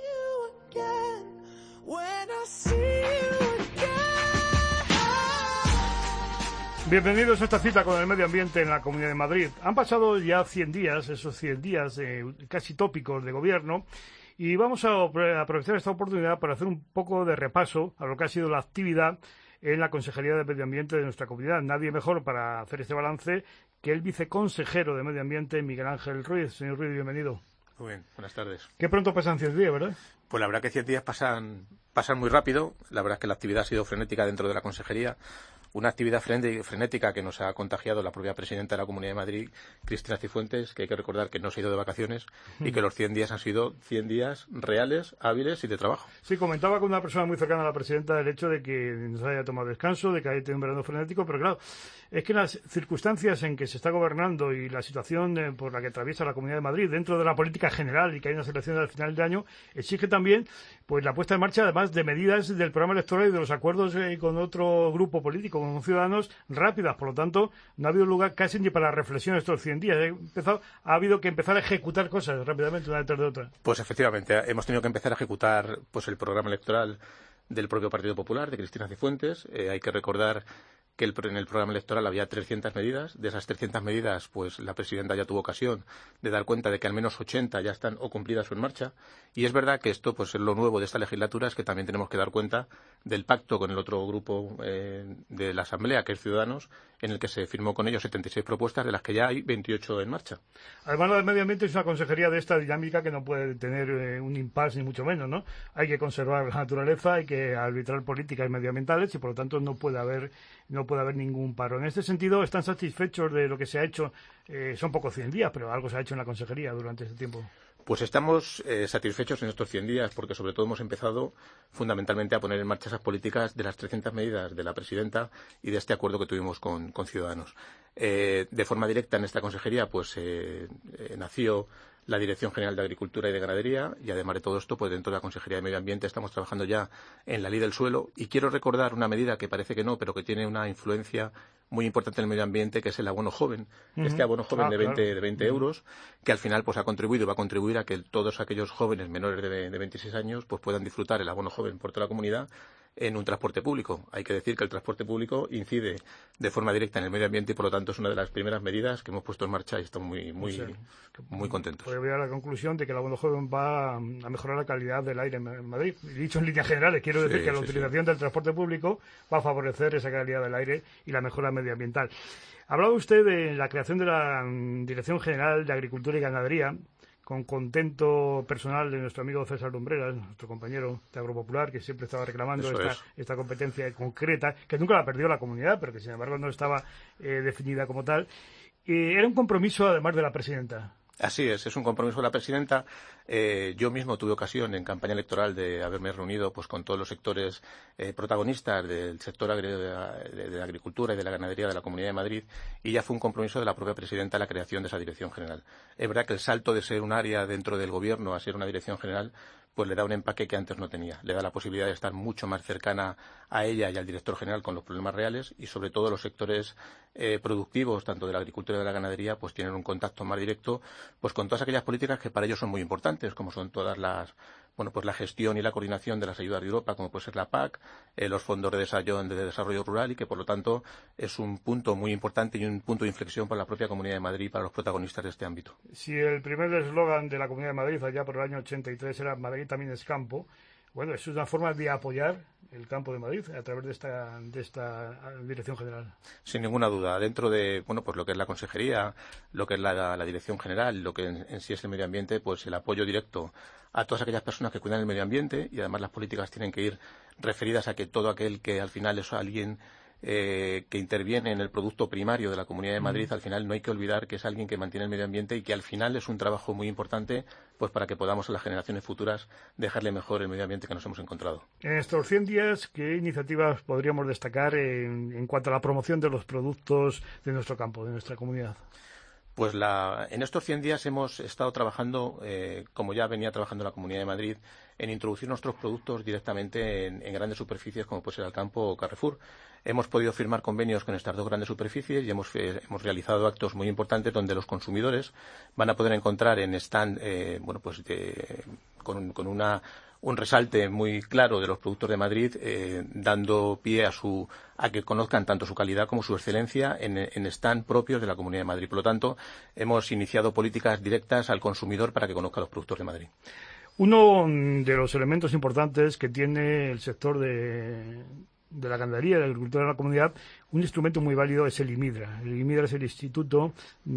Bienvenidos a esta cita con el medio ambiente en la Comunidad de Madrid. Han pasado ya cien días, esos cien días eh, casi tópicos de gobierno, y vamos a aprovechar esta oportunidad para hacer un poco de repaso a lo que ha sido la actividad en la Consejería de Medio Ambiente de nuestra comunidad. Nadie mejor para hacer este balance que el viceconsejero de Medio Ambiente, Miguel Ángel Ruiz. Señor Ruiz, bienvenido. Muy bien, buenas tardes. Qué pronto pasan cien días, ¿verdad? Pues la verdad que cien días pasan, pasan muy rápido. La verdad es que la actividad ha sido frenética dentro de la consejería. Una actividad frenética que nos ha contagiado la propia presidenta de la Comunidad de Madrid, Cristina Cifuentes, que hay que recordar que no se ha ido de vacaciones y que los cien días han sido cien días reales, hábiles y de trabajo. Sí, comentaba con una persona muy cercana a la presidenta el hecho de que no se haya tomado descanso, de que haya tenido un verano frenético, pero claro, es que las circunstancias en que se está gobernando y la situación eh, por la que atraviesa la Comunidad de Madrid dentro de la política general y que hay unas elecciones al final de año, exige también pues la puesta en marcha, además de medidas del programa electoral y de los acuerdos eh, con otro grupo político, con Ciudadanos, rápidas. Por lo tanto, no ha habido lugar casi ni para la reflexión estos cien días. Ha, empezado, ha habido que empezar a ejecutar cosas rápidamente, una detrás de otra. Pues efectivamente, hemos tenido que empezar a ejecutar pues el programa electoral del propio Partido Popular, de Cristina Cifuentes. Eh, hay que recordar que el, en el programa electoral había trescientas medidas. De esas trescientas medidas, pues la presidenta ya tuvo ocasión de dar cuenta de que al menos ochenta ya están o cumplidas o en marcha. Y es verdad que esto, pues es lo nuevo de esta legislatura, es que también tenemos que dar cuenta del pacto con el otro grupo eh, de la Asamblea, que es Ciudadanos, en el que se firmó con ellos setenta y seis propuestas, de las que ya hay veintiocho en marcha. Además, la del medio ambiente es una consejería de esta dinámica que no puede tener eh, un impasse, ni mucho menos, ¿no? Hay que conservar la naturaleza, hay que arbitrar políticas medioambientales y, por lo tanto, no puede haber no puede haber ningún paro. En este sentido, ¿están satisfechos de lo que se ha hecho? Eh, son pocos cien días, pero algo se ha hecho en la consejería durante este tiempo. Pues estamos eh, satisfechos en estos cien días porque sobre todo hemos empezado fundamentalmente a poner en marcha esas políticas de las trescientas medidas de la presidenta y de este acuerdo que tuvimos con, con Ciudadanos. Eh, de forma directa en esta consejería pues eh, eh, nació la Dirección General de Agricultura y de Ganadería y además de todo esto pues dentro de la Consejería de Medio Ambiente estamos trabajando ya en la Ley del Suelo y quiero recordar una medida que parece que no pero que tiene una influencia muy importante en el medio ambiente, que es el abono joven. Uh-huh. Este abono joven ah, de veinte, claro. de veinte uh-huh. euros, que al final pues ha contribuido y va a contribuir a que todos aquellos jóvenes menores de, de veintiséis años pues puedan disfrutar el abono joven por toda la comunidad en un transporte público. Hay que decir que el transporte público incide de forma directa en el medio ambiente y por lo tanto es una de las primeras medidas que hemos puesto en marcha y estamos muy muy, o sea, muy contentos. Podría llegar a la conclusión de que el abono joven va a mejorar la calidad del aire en Madrid. Y dicho en líneas generales, quiero decir sí, que la sí, utilización sí. del transporte público va a favorecer esa calidad del aire y la mejora medioambiental. Hablaba usted de la creación de la Dirección General de Agricultura y Ganadería, con contento personal de nuestro amigo César Lumbreras, nuestro compañero de Agropopular, que siempre estaba reclamando esta, esta competencia concreta, que nunca la perdió la comunidad, pero que sin embargo no estaba eh, definida como tal. Eh, era un compromiso además de la presidenta. Así es, es un compromiso de la presidenta. Eh, yo mismo tuve ocasión en campaña electoral de haberme reunido pues con todos los sectores eh, protagonistas del sector agri- de, de la agricultura y de la ganadería de la Comunidad de Madrid y ya fue un compromiso de la propia presidenta la creación de esa dirección general. Es verdad que el salto de ser un área dentro del gobierno a ser una dirección general pues le da un empaque que antes no tenía. Le da la posibilidad de estar mucho más cercana a ella y al director general con los problemas reales y sobre todo los sectores eh, productivos, tanto de la agricultura y de la ganadería, pues tienen un contacto más directo pues con todas aquellas políticas que para ellos son muy importantes, como son todas las bueno pues la gestión y la coordinación de las ayudas de Europa, como puede ser la P A C, eh, los fondos de desarrollo, de desarrollo rural y que por lo tanto es un punto muy importante y un punto de inflexión para la propia Comunidad de Madrid y para los protagonistas de este ámbito. Si el primer eslogan de la Comunidad de Madrid allá por el año ochenta y tres era Madrid también es campo, bueno, eso es una forma de apoyar el campo de Madrid a través de esta de esta dirección general. Sin ninguna duda, dentro de bueno pues lo que es la consejería, lo que es la, la dirección general, lo que en, en sí es el medio ambiente, pues el apoyo directo a todas aquellas personas que cuidan el medio ambiente y además las políticas tienen que ir referidas a que todo aquel que al final es alguien Eh, que interviene en el producto primario de la Comunidad de Madrid, mm. al final no hay que olvidar que es alguien que mantiene el medio ambiente y que al final es un trabajo muy importante pues para que podamos a las generaciones futuras dejarle mejor el medio ambiente que nos hemos encontrado. En estos cien días, ¿qué iniciativas podríamos destacar en, en cuanto a la promoción de los productos de nuestro campo, de nuestra comunidad? Pues la, en estos cien días hemos estado trabajando, eh, como ya venía trabajando la Comunidad de Madrid, en introducir nuestros productos directamente en, en grandes superficies como puede ser Alcampo o Carrefour. Hemos podido firmar convenios con estas dos grandes superficies y hemos, eh, hemos realizado actos muy importantes donde los consumidores van a poder encontrar en stand, eh, bueno, pues de, con, con una un resalte muy claro de los productos de Madrid, eh, dando pie a su a que conozcan tanto su calidad como su excelencia en, en stand propios de la Comunidad de Madrid. Por lo tanto, hemos iniciado políticas directas al consumidor para que conozca los productos de Madrid. Uno de los elementos importantes que tiene el sector de, de la ganadería y de la agricultura de la comunidad, un instrumento muy válido es el IMIDRA. El IMIDRA es el Instituto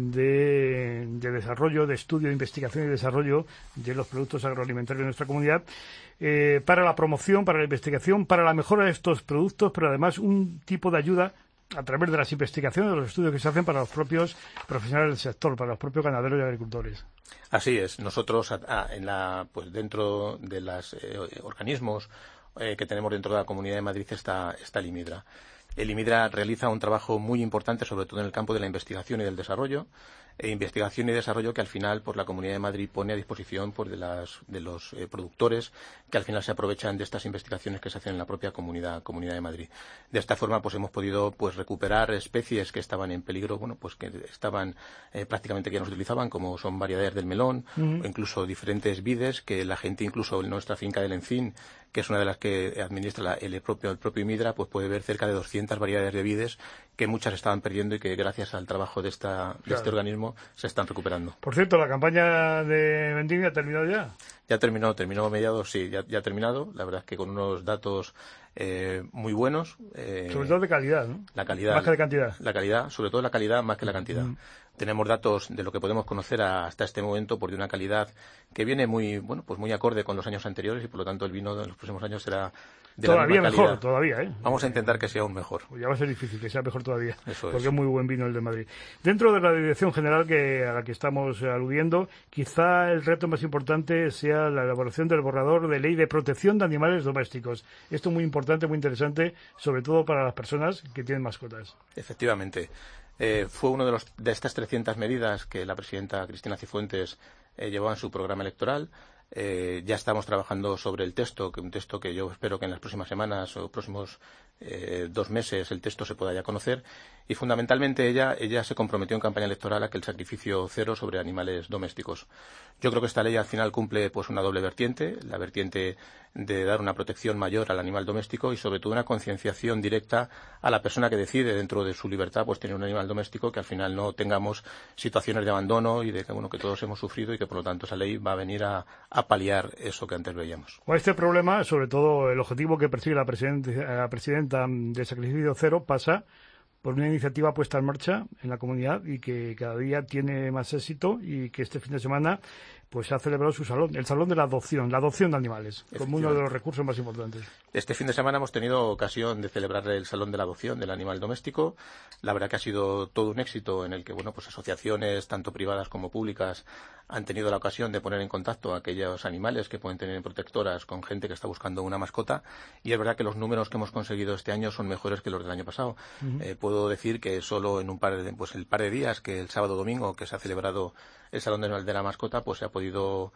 de, de Desarrollo, de Estudio, de Investigación y Desarrollo de los Productos Agroalimentarios de nuestra comunidad, eh, para la promoción, para la investigación, para la mejora de estos productos, pero además un tipo de ayuda a través de las investigaciones, de los estudios que se hacen para los propios profesionales del sector, para los propios ganaderos y agricultores. Así es. Nosotros, a, a, en la, pues dentro de los eh, organismos eh, que tenemos dentro de la Comunidad de Madrid está, está el IMIDRA. El IMIDRA realiza un trabajo muy importante, sobre todo en el campo de la investigación y del desarrollo, e investigación y desarrollo que al final pues la Comunidad de Madrid pone a disposición pues, de, las, de los eh, productores que al final se aprovechan de estas investigaciones que se hacen en la propia comunidad, comunidad de Madrid. De esta forma pues hemos podido pues recuperar especies que estaban en peligro, bueno pues que estaban eh, prácticamente que ya no se utilizaban, como son variedades del melón, uh-huh. o incluso diferentes vides que la gente incluso en nuestra finca del Encín, que es una de las que administra la, el propio el propio IMIDRA, pues puede ver cerca de doscientas variedades de vides que muchas estaban perdiendo y que gracias al trabajo de esta claro. de este organismo se están recuperando. Por cierto, ¿la campaña de vendimia ha terminado ya? Ya terminó, terminó a mediados, sí, ya, ya ha terminado. La verdad es que con unos datos eh, muy buenos. Eh, sobre todo de calidad, ¿no? La calidad. Más que de cantidad. La calidad, sobre todo la calidad más que la cantidad. Mm. Tenemos datos de lo que podemos conocer hasta este momento por de una calidad que viene muy, bueno, pues muy acorde con los años anteriores y por lo tanto el vino de los próximos años será de todavía la misma mejor, calidad. todavía, ¿eh? Vamos a intentar que sea aún mejor. Ya va a ser difícil que sea mejor todavía, Eso porque es. es muy buen vino el de Madrid. Dentro de la dirección general que a la que estamos aludiendo, quizá el reto más importante sea la elaboración del borrador de ley de protección de animales domésticos. Esto es muy importante, muy interesante, sobre todo para las personas que tienen mascotas. Efectivamente. Eh, fue una de, los, de estas trescientas medidas que la presidenta Cristina Cifuentes eh, llevó en su programa electoral. Eh, ya estamos trabajando sobre el texto, que un texto que yo espero que en las próximas semanas o próximos eh, dos meses el texto se pueda ya conocer. Y fundamentalmente ella, ella se comprometió en campaña electoral a que el sacrificio cero sobre animales domésticos. Yo creo que esta ley al final cumple pues una doble vertiente, la vertiente de dar una protección mayor al animal doméstico y sobre todo una concienciación directa a la persona que decide dentro de su libertad pues tener un animal doméstico, que al final no tengamos situaciones de abandono y de que bueno que todos hemos sufrido y que por lo tanto esa ley va a venir a, a paliar eso que antes veíamos. Con este problema, sobre todo el objetivo que persigue la, la presidenta de sacrificio cero pasa por una iniciativa puesta en marcha en la comunidad y que cada día tiene más éxito y que este fin de semana pues ha celebrado su salón, el Salón de la Adopción, la adopción de animales, como uno de los recursos más importantes. Este fin de semana hemos tenido ocasión de celebrar el Salón de la Adopción del Animal Doméstico. La verdad que ha sido todo un éxito en el que, bueno, pues asociaciones, tanto privadas como públicas, han tenido la ocasión de poner en contacto a aquellos animales que pueden tener protectoras con gente que está buscando una mascota. Y es verdad que los números que hemos conseguido este año son mejores que los del año pasado. Uh-huh. Eh, puedo decir que solo en un par de, pues el par de días, que el sábado domingo, que se ha celebrado el Salón de la Mascota, pues se ha podido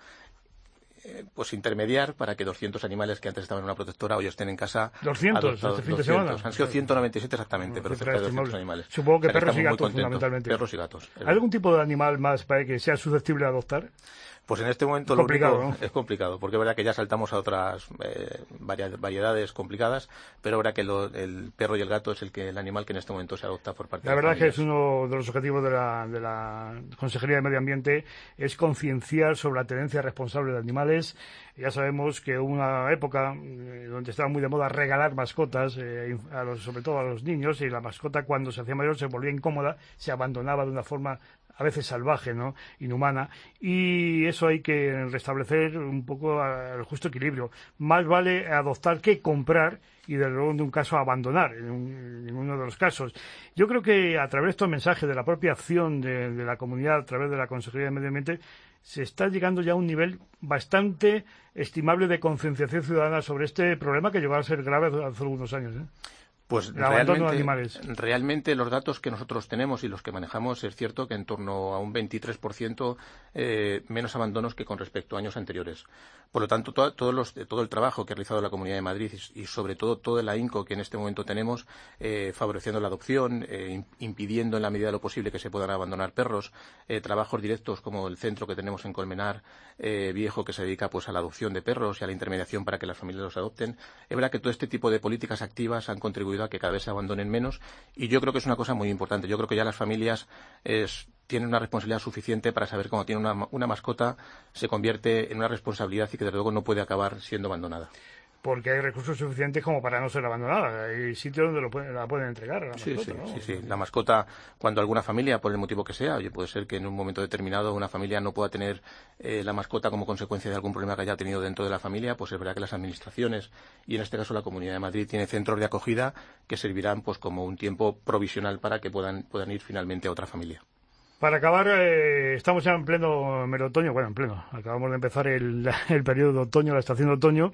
eh, pues intermediar para que doscientos animales que antes estaban en una protectora hoy estén en casa. ¿doscientos? ¿Este fin de semana? Han sido ciento noventa y siete exactamente, no, pero cerca de doscientos animales. Supongo que o sea, perros y gatos, fundamentalmente. Perros y gatos. ¿Hay algún tipo de animal más para que sea susceptible de adoptar? Pues en este momento es lo complicado, único ¿no? es complicado, porque es verdad que ya saltamos a otras eh, variedades complicadas, pero es verdad que lo, el perro y el gato es el que el animal que en este momento se adopta por parte la de las verdad familias. Que es uno de los objetivos de la, de la Consejería de Medio Ambiente, es concienciar sobre la tenencia responsable de animales. Ya sabemos que hubo una época eh, donde estaba muy de moda regalar mascotas, eh, a los, sobre todo a los niños, y la mascota cuando se hacía mayor se volvía incómoda, se abandonaba de una forma a veces salvaje, ¿no? Inhumana, y eso hay que restablecer un poco el justo equilibrio. Más vale adoptar que comprar y desde luego en un caso abandonar, en, un, en ninguno de los casos. Yo creo que a través de estos mensajes de la propia acción de, de la comunidad, a través de la Consejería de Medio Ambiente, se está llegando ya a un nivel bastante estimable de concienciación ciudadana sobre este problema que llegó a ser grave hace algunos años, ¿eh? Pues realmente, realmente los datos que nosotros tenemos y los que manejamos es cierto que en torno a un veintitrés por ciento eh, menos abandonos que con respecto a años anteriores. Por lo tanto, todo, todos los, todo el trabajo que ha realizado la Comunidad de Madrid y, y sobre todo todo el ahínco que en este momento tenemos, eh, favoreciendo la adopción, eh, impidiendo en la medida de lo posible que se puedan abandonar perros, eh, trabajos directos como el centro que tenemos en Colmenar eh, Viejo que se dedica pues a la adopción de perros y a la intermediación para que las familias los adopten. Es verdad que todo este tipo de políticas activas han contribuido a que cada vez se abandonen menos y yo creo que es una cosa muy importante. Yo creo que ya las familias es, tienen una responsabilidad suficiente para saber que cuando tienen una, una mascota se convierte en una responsabilidad y que desde luego no puede acabar siendo abandonada. Porque hay recursos suficientes como para no ser abandonada. Hay sitios donde lo pueden, la pueden entregar a la mascota, sí, sí, ¿no? sí, sí. La mascota, cuando alguna familia, por el motivo que sea, oye, puede ser que en un momento determinado una familia no pueda tener eh, la mascota como consecuencia de algún problema que haya tenido dentro de la familia, pues es verdad que las administraciones, y en este caso la Comunidad de Madrid, tiene centros de acogida que servirán pues como un tiempo provisional para que puedan, puedan ir finalmente a otra familia. Para acabar, eh, estamos ya en pleno mero otoño, bueno, en pleno, acabamos de empezar el, el periodo de otoño, la estación de otoño,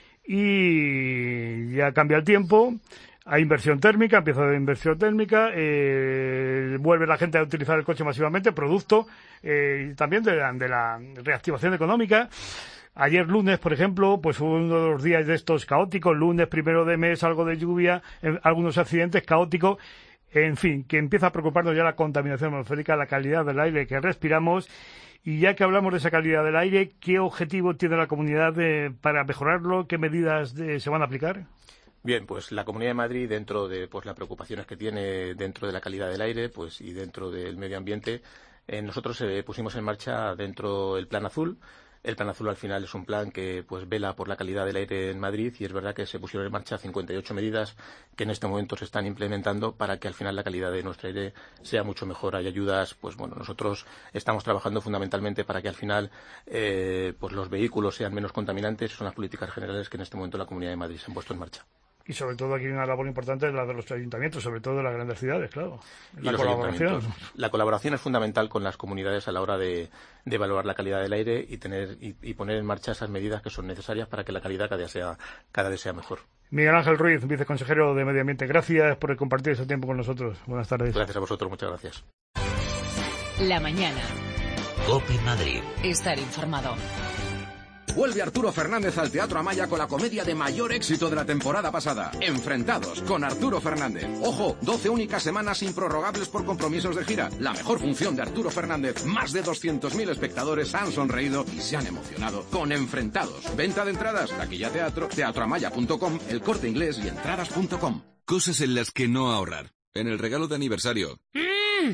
y ya cambia el tiempo, hay inversión térmica, empieza la inversión térmica, eh, vuelve la gente a utilizar el coche masivamente, producto eh, también de la, de la reactivación económica. Ayer lunes, por ejemplo, pues fue uno de los días de estos caóticos, lunes, primero de mes, algo de lluvia, eh, algunos accidentes caóticos. En fin, que empieza a preocuparnos ya la contaminación atmosférica, la calidad del aire que respiramos. Y ya que hablamos de esa calidad del aire, ¿qué objetivo tiene la comunidad de, para mejorarlo? ¿Qué medidas de, se van a aplicar? Bien, pues la Comunidad de Madrid, dentro de pues las preocupaciones que tiene dentro de la calidad del aire pues y dentro del medio ambiente, eh, nosotros eh, pusimos en marcha dentro el Plan Azul. El Plan Azul al final es un plan que pues vela por la calidad del aire en Madrid y es verdad que se pusieron en marcha cincuenta y ocho medidas que en este momento se están implementando para que al final la calidad de nuestro aire sea mucho mejor. Hay ayudas, pues bueno, nosotros estamos trabajando fundamentalmente para que al final eh, pues los vehículos sean menos contaminantes. Son las políticas generales que en este momento la Comunidad de Madrid se han puesto en marcha. Y sobre todo aquí una labor importante es la de los ayuntamientos, sobre todo de las grandes ciudades, claro. La y colaboración. La colaboración es fundamental con las comunidades a la hora de, de evaluar la calidad del aire y tener y, y poner en marcha esas medidas que son necesarias para que la calidad cada día sea, cada vez sea mejor. Miguel Ángel Ruiz, viceconsejero de Medio Ambiente, gracias por compartir ese tiempo con nosotros. Buenas tardes. Gracias a vosotros, muchas gracias. La mañana. COPE Madrid. Estar informado. Vuelve Arturo Fernández al Teatro Amaya con la comedia de mayor éxito de la temporada pasada, Enfrentados, con Arturo Fernández. Ojo, doce únicas semanas improrrogables por compromisos de gira. La mejor función de Arturo Fernández. Más de doscientos mil espectadores han sonreído y se han emocionado con Enfrentados. Venta de entradas, taquilla teatro, teatroamaya punto com, El Corte Inglés y entradas punto com. Cosas en las que no ahorrar. En el regalo de aniversario. Mm.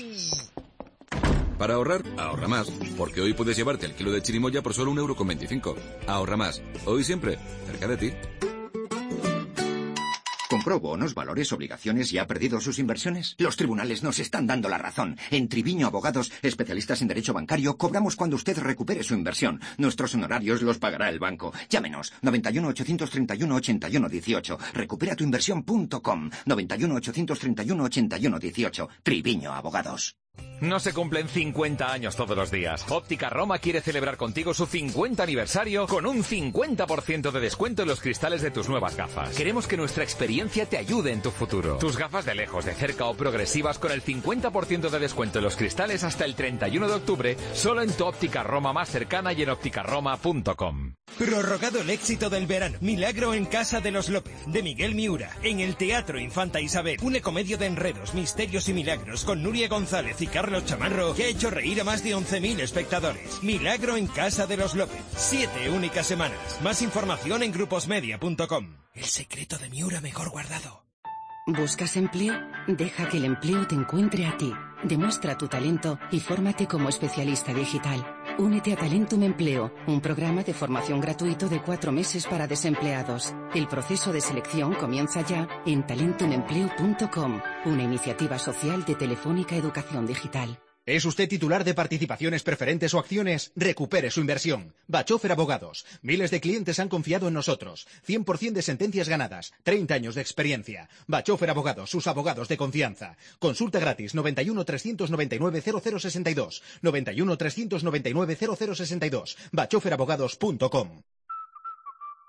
Para ahorrar, ahorra más, porque hoy puedes llevarte el kilo de chirimoya por solo un euro con veinticinco. Ahorra más, hoy siempre, cerca de ti. ¿Compró bonos, valores, obligaciones y ha perdido sus inversiones? Los tribunales nos están dando la razón. En Triviño Abogados, especialistas en derecho bancario, cobramos cuando usted recupere su inversión. Nuestros honorarios los pagará el banco. Llámenos, noventa y uno, ochocientos treinta y uno, ochenta y uno dieciocho. recupera tu inversión punto com, noventa y uno, ochocientos treinta y uno, ochenta y uno dieciocho. Triviño Abogados. No se cumplen cincuenta años todos los días. Óptica Roma quiere celebrar contigo su cincuenta aniversario con un cincuenta por ciento de descuento en los cristales de tus nuevas gafas. Queremos que nuestra experiencia te ayude en tu futuro. Tus gafas de lejos, de cerca o progresivas con el cincuenta por ciento de descuento en los cristales hasta el treinta y uno de octubre, solo en tu Óptica Roma más cercana y en óptica roma punto com. Prorrogado el éxito del verano. Milagro en Casa de los López, de Miguel Miura, en el Teatro Infanta Isabel. Un ecomedio de enredos, misterios y milagros con Nuria González y Carlos Chamarro, que ha hecho reír a más de once mil espectadores. Milagro en Casa de los López. Siete únicas semanas. Más información en gruposmedia punto com. El secreto de Miura mejor guardado. ¿Buscas empleo? Deja que el empleo te encuentre a ti. Demuestra tu talento y fórmate como especialista digital. Únete a Talentum Empleo, un programa de formación gratuito de cuatro meses para desempleados. El proceso de selección comienza ya en talentum empleo punto com, una iniciativa social de Telefónica Educación Digital. ¿Es usted titular de participaciones preferentes o acciones? Recupere su inversión. Bachofer Abogados. Miles de clientes han confiado en nosotros. cien por ciento de sentencias ganadas. treinta años de experiencia. Bachofer Abogados, sus abogados de confianza. Consulta gratis noventa y uno, trescientos noventa y nueve, cero cero sesenta y dos. noventa y uno, trescientos noventa y nueve, cero cero sesenta y dos. bachofer abogados punto com.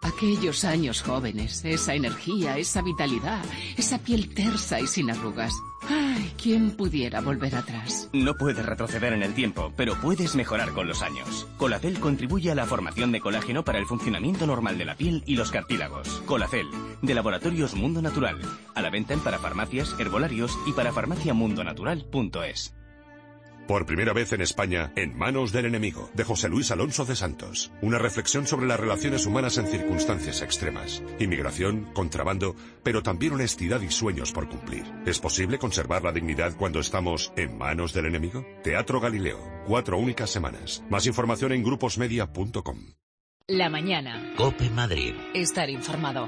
Aquellos años jóvenes, esa energía, esa vitalidad, esa piel tersa y sin arrugas. Ay, ¿quién pudiera volver atrás? No puedes retroceder en el tiempo, pero puedes mejorar con los años. Colacel contribuye a la formación de colágeno para el funcionamiento normal de la piel y los cartílagos. Colacel, de Laboratorios Mundo Natural. A la venta en parafarmacias, herbolarios y parafarmaciamundonatural punto es. Por primera vez en España, En manos del enemigo, de José Luis Alonso de Santos. Una reflexión sobre las relaciones humanas en circunstancias extremas. Inmigración, contrabando, pero también honestidad y sueños por cumplir. ¿Es posible conservar la dignidad cuando estamos en manos del enemigo? Teatro Galileo, cuatro únicas semanas. Más información en gruposmedia punto com. La mañana. COPE Madrid. Estar informado.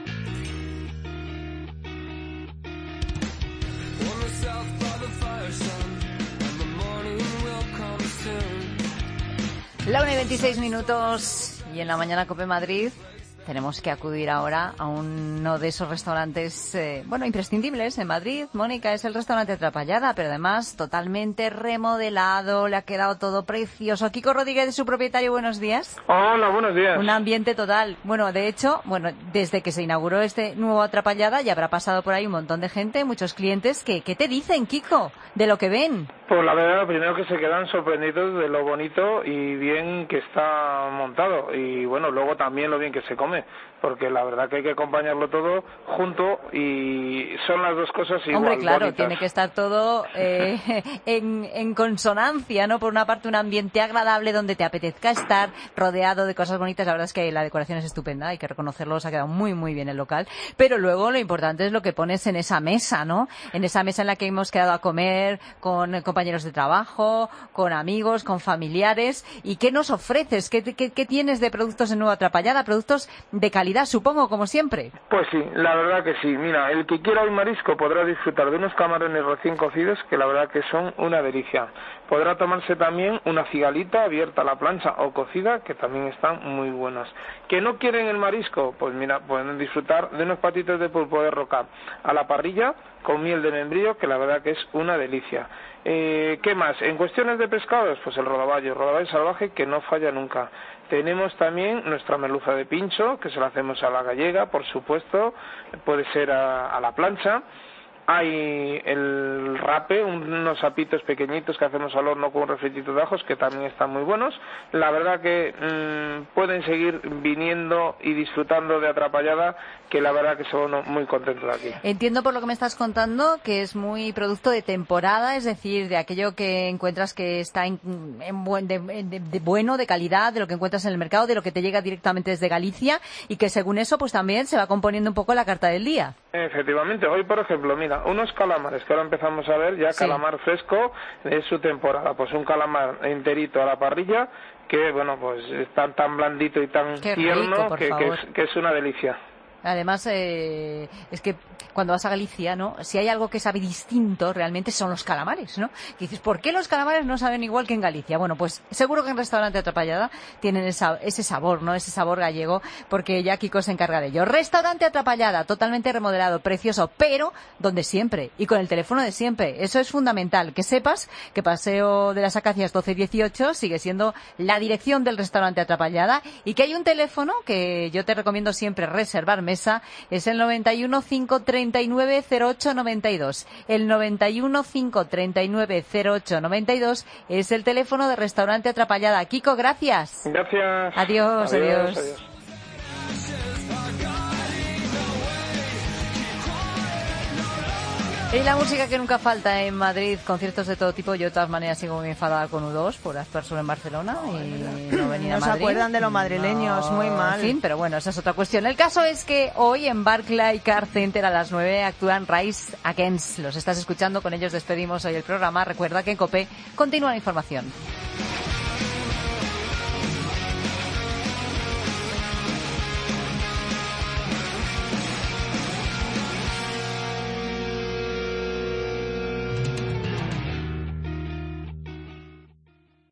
La una y veintiséis minutos y en la mañana COPE Madrid tenemos que acudir ahora a uno de esos restaurantes, eh, bueno, imprescindibles en Madrid. Mónica, es el restaurante Atrapallada, pero además totalmente remodelado, le ha quedado todo precioso. Kiko Rodríguez, su propietario, buenos días. Hola, buenos días. Un ambiente total. Bueno, de hecho, bueno, desde que se inauguró este nuevo Atrapallada ya habrá pasado por ahí un montón de gente, muchos clientes. que ¿Qué te dicen, Kiko, de lo que ven? Pues la verdad, lo primero que se quedan sorprendidos de lo bonito y bien que está montado. Y bueno, luego también lo bien que se come, porque la verdad que hay que acompañarlo todo junto y son las dos cosas igual. Hombre, claro, bonitas. Tiene que estar todo eh, en, en consonancia, ¿no? Por una parte, un ambiente agradable donde te apetezca estar rodeado de cosas bonitas. La verdad es que la decoración es estupenda, hay que reconocerlo, se ha quedado muy, muy bien el local. Pero luego lo importante es lo que pones en esa mesa, ¿no? En esa mesa en la que hemos quedado a comer con compañeros de trabajo, con amigos, con familiares. ¿Y qué nos ofreces? ¿Qué, qué, qué tienes de productos en Nueva Atrapallada? Productos de calidad, supongo, como siempre. Pues sí, la verdad que sí. Mira, el que quiera hoy marisco podrá disfrutar de unos camarones recién cocidos que la verdad que son una delicia. Podrá tomarse también una cigalita abierta a la plancha o cocida, que también están muy buenas. ¿Que no quieren el marisco? Pues mira, pueden disfrutar de unos patitos de pulpo de roca a la parrilla con miel de membrillo, que la verdad que es una delicia. Eh, ¿Qué más? En cuestiones de pescados, pues el rodaballo, rodaballo salvaje que no falla nunca. Tenemos también nuestra merluza de pincho, que se la hacemos a la gallega, por supuesto, puede ser a, a la plancha. Hay el rape, unos sapitos pequeñitos que hacemos al horno con un refritito de ajos, que también están muy buenos. La verdad que mmm, pueden seguir viniendo y disfrutando de Atrapallada, que la verdad que son muy contentos de aquí. Entiendo por lo que me estás contando que es muy producto de temporada, es decir, de aquello que encuentras que está en, en buen, de, de, de bueno, de calidad, de lo que encuentras en el mercado, de lo que te llega directamente desde Galicia, y que según eso pues también se va componiendo un poco la carta del día. Efectivamente, hoy por ejemplo, mira, unos calamares que ahora empezamos a ver ya, sí. Calamar fresco es su temporada, pues un calamar enterito a la parrilla que bueno, pues está tan blandito y tan Qué tierno rico, que, que, es, que es una delicia. Además, eh, es que cuando vas a Galicia, ¿no? Si hay algo que sabe distinto, realmente son los calamares, ¿no? Y dices, ¿por qué los calamares no saben igual que en Galicia? Bueno, pues seguro que en Restaurante Atrapallada tienen esa, ese sabor, ¿no? Ese sabor gallego, porque ya Kiko se encarga de ello. Restaurante Atrapallada, totalmente remodelado, precioso, pero donde siempre, y con el teléfono de siempre. Eso es fundamental, que sepas que Paseo de las Acacias doce dieciocho sigue siendo la dirección del Restaurante Atrapallada, y que hay un teléfono que yo te recomiendo siempre reservar mesa, es el noventa y uno, cinco treinta y nueve, cero ocho noventa y dos. El noventa y uno, cinco treinta y nueve, cero ocho noventa y dos es el teléfono de Restaurante Atrapallada. Kiko, gracias. Gracias. Adiós, adiós. adiós. adiós. Y la música que nunca falta en Madrid, conciertos de todo tipo. Yo de todas maneras sigo muy enfadada con U dos por las personas en Barcelona y no venir a Madrid. No se acuerdan de los madrileños, no, muy mal. En fin, pero bueno, esa es otra cuestión. El caso es que hoy en Barclay Car Center a las nueve actúan Rise Against. Los estás escuchando, con ellos despedimos hoy el programa. Recuerda que en COPE continúa la información.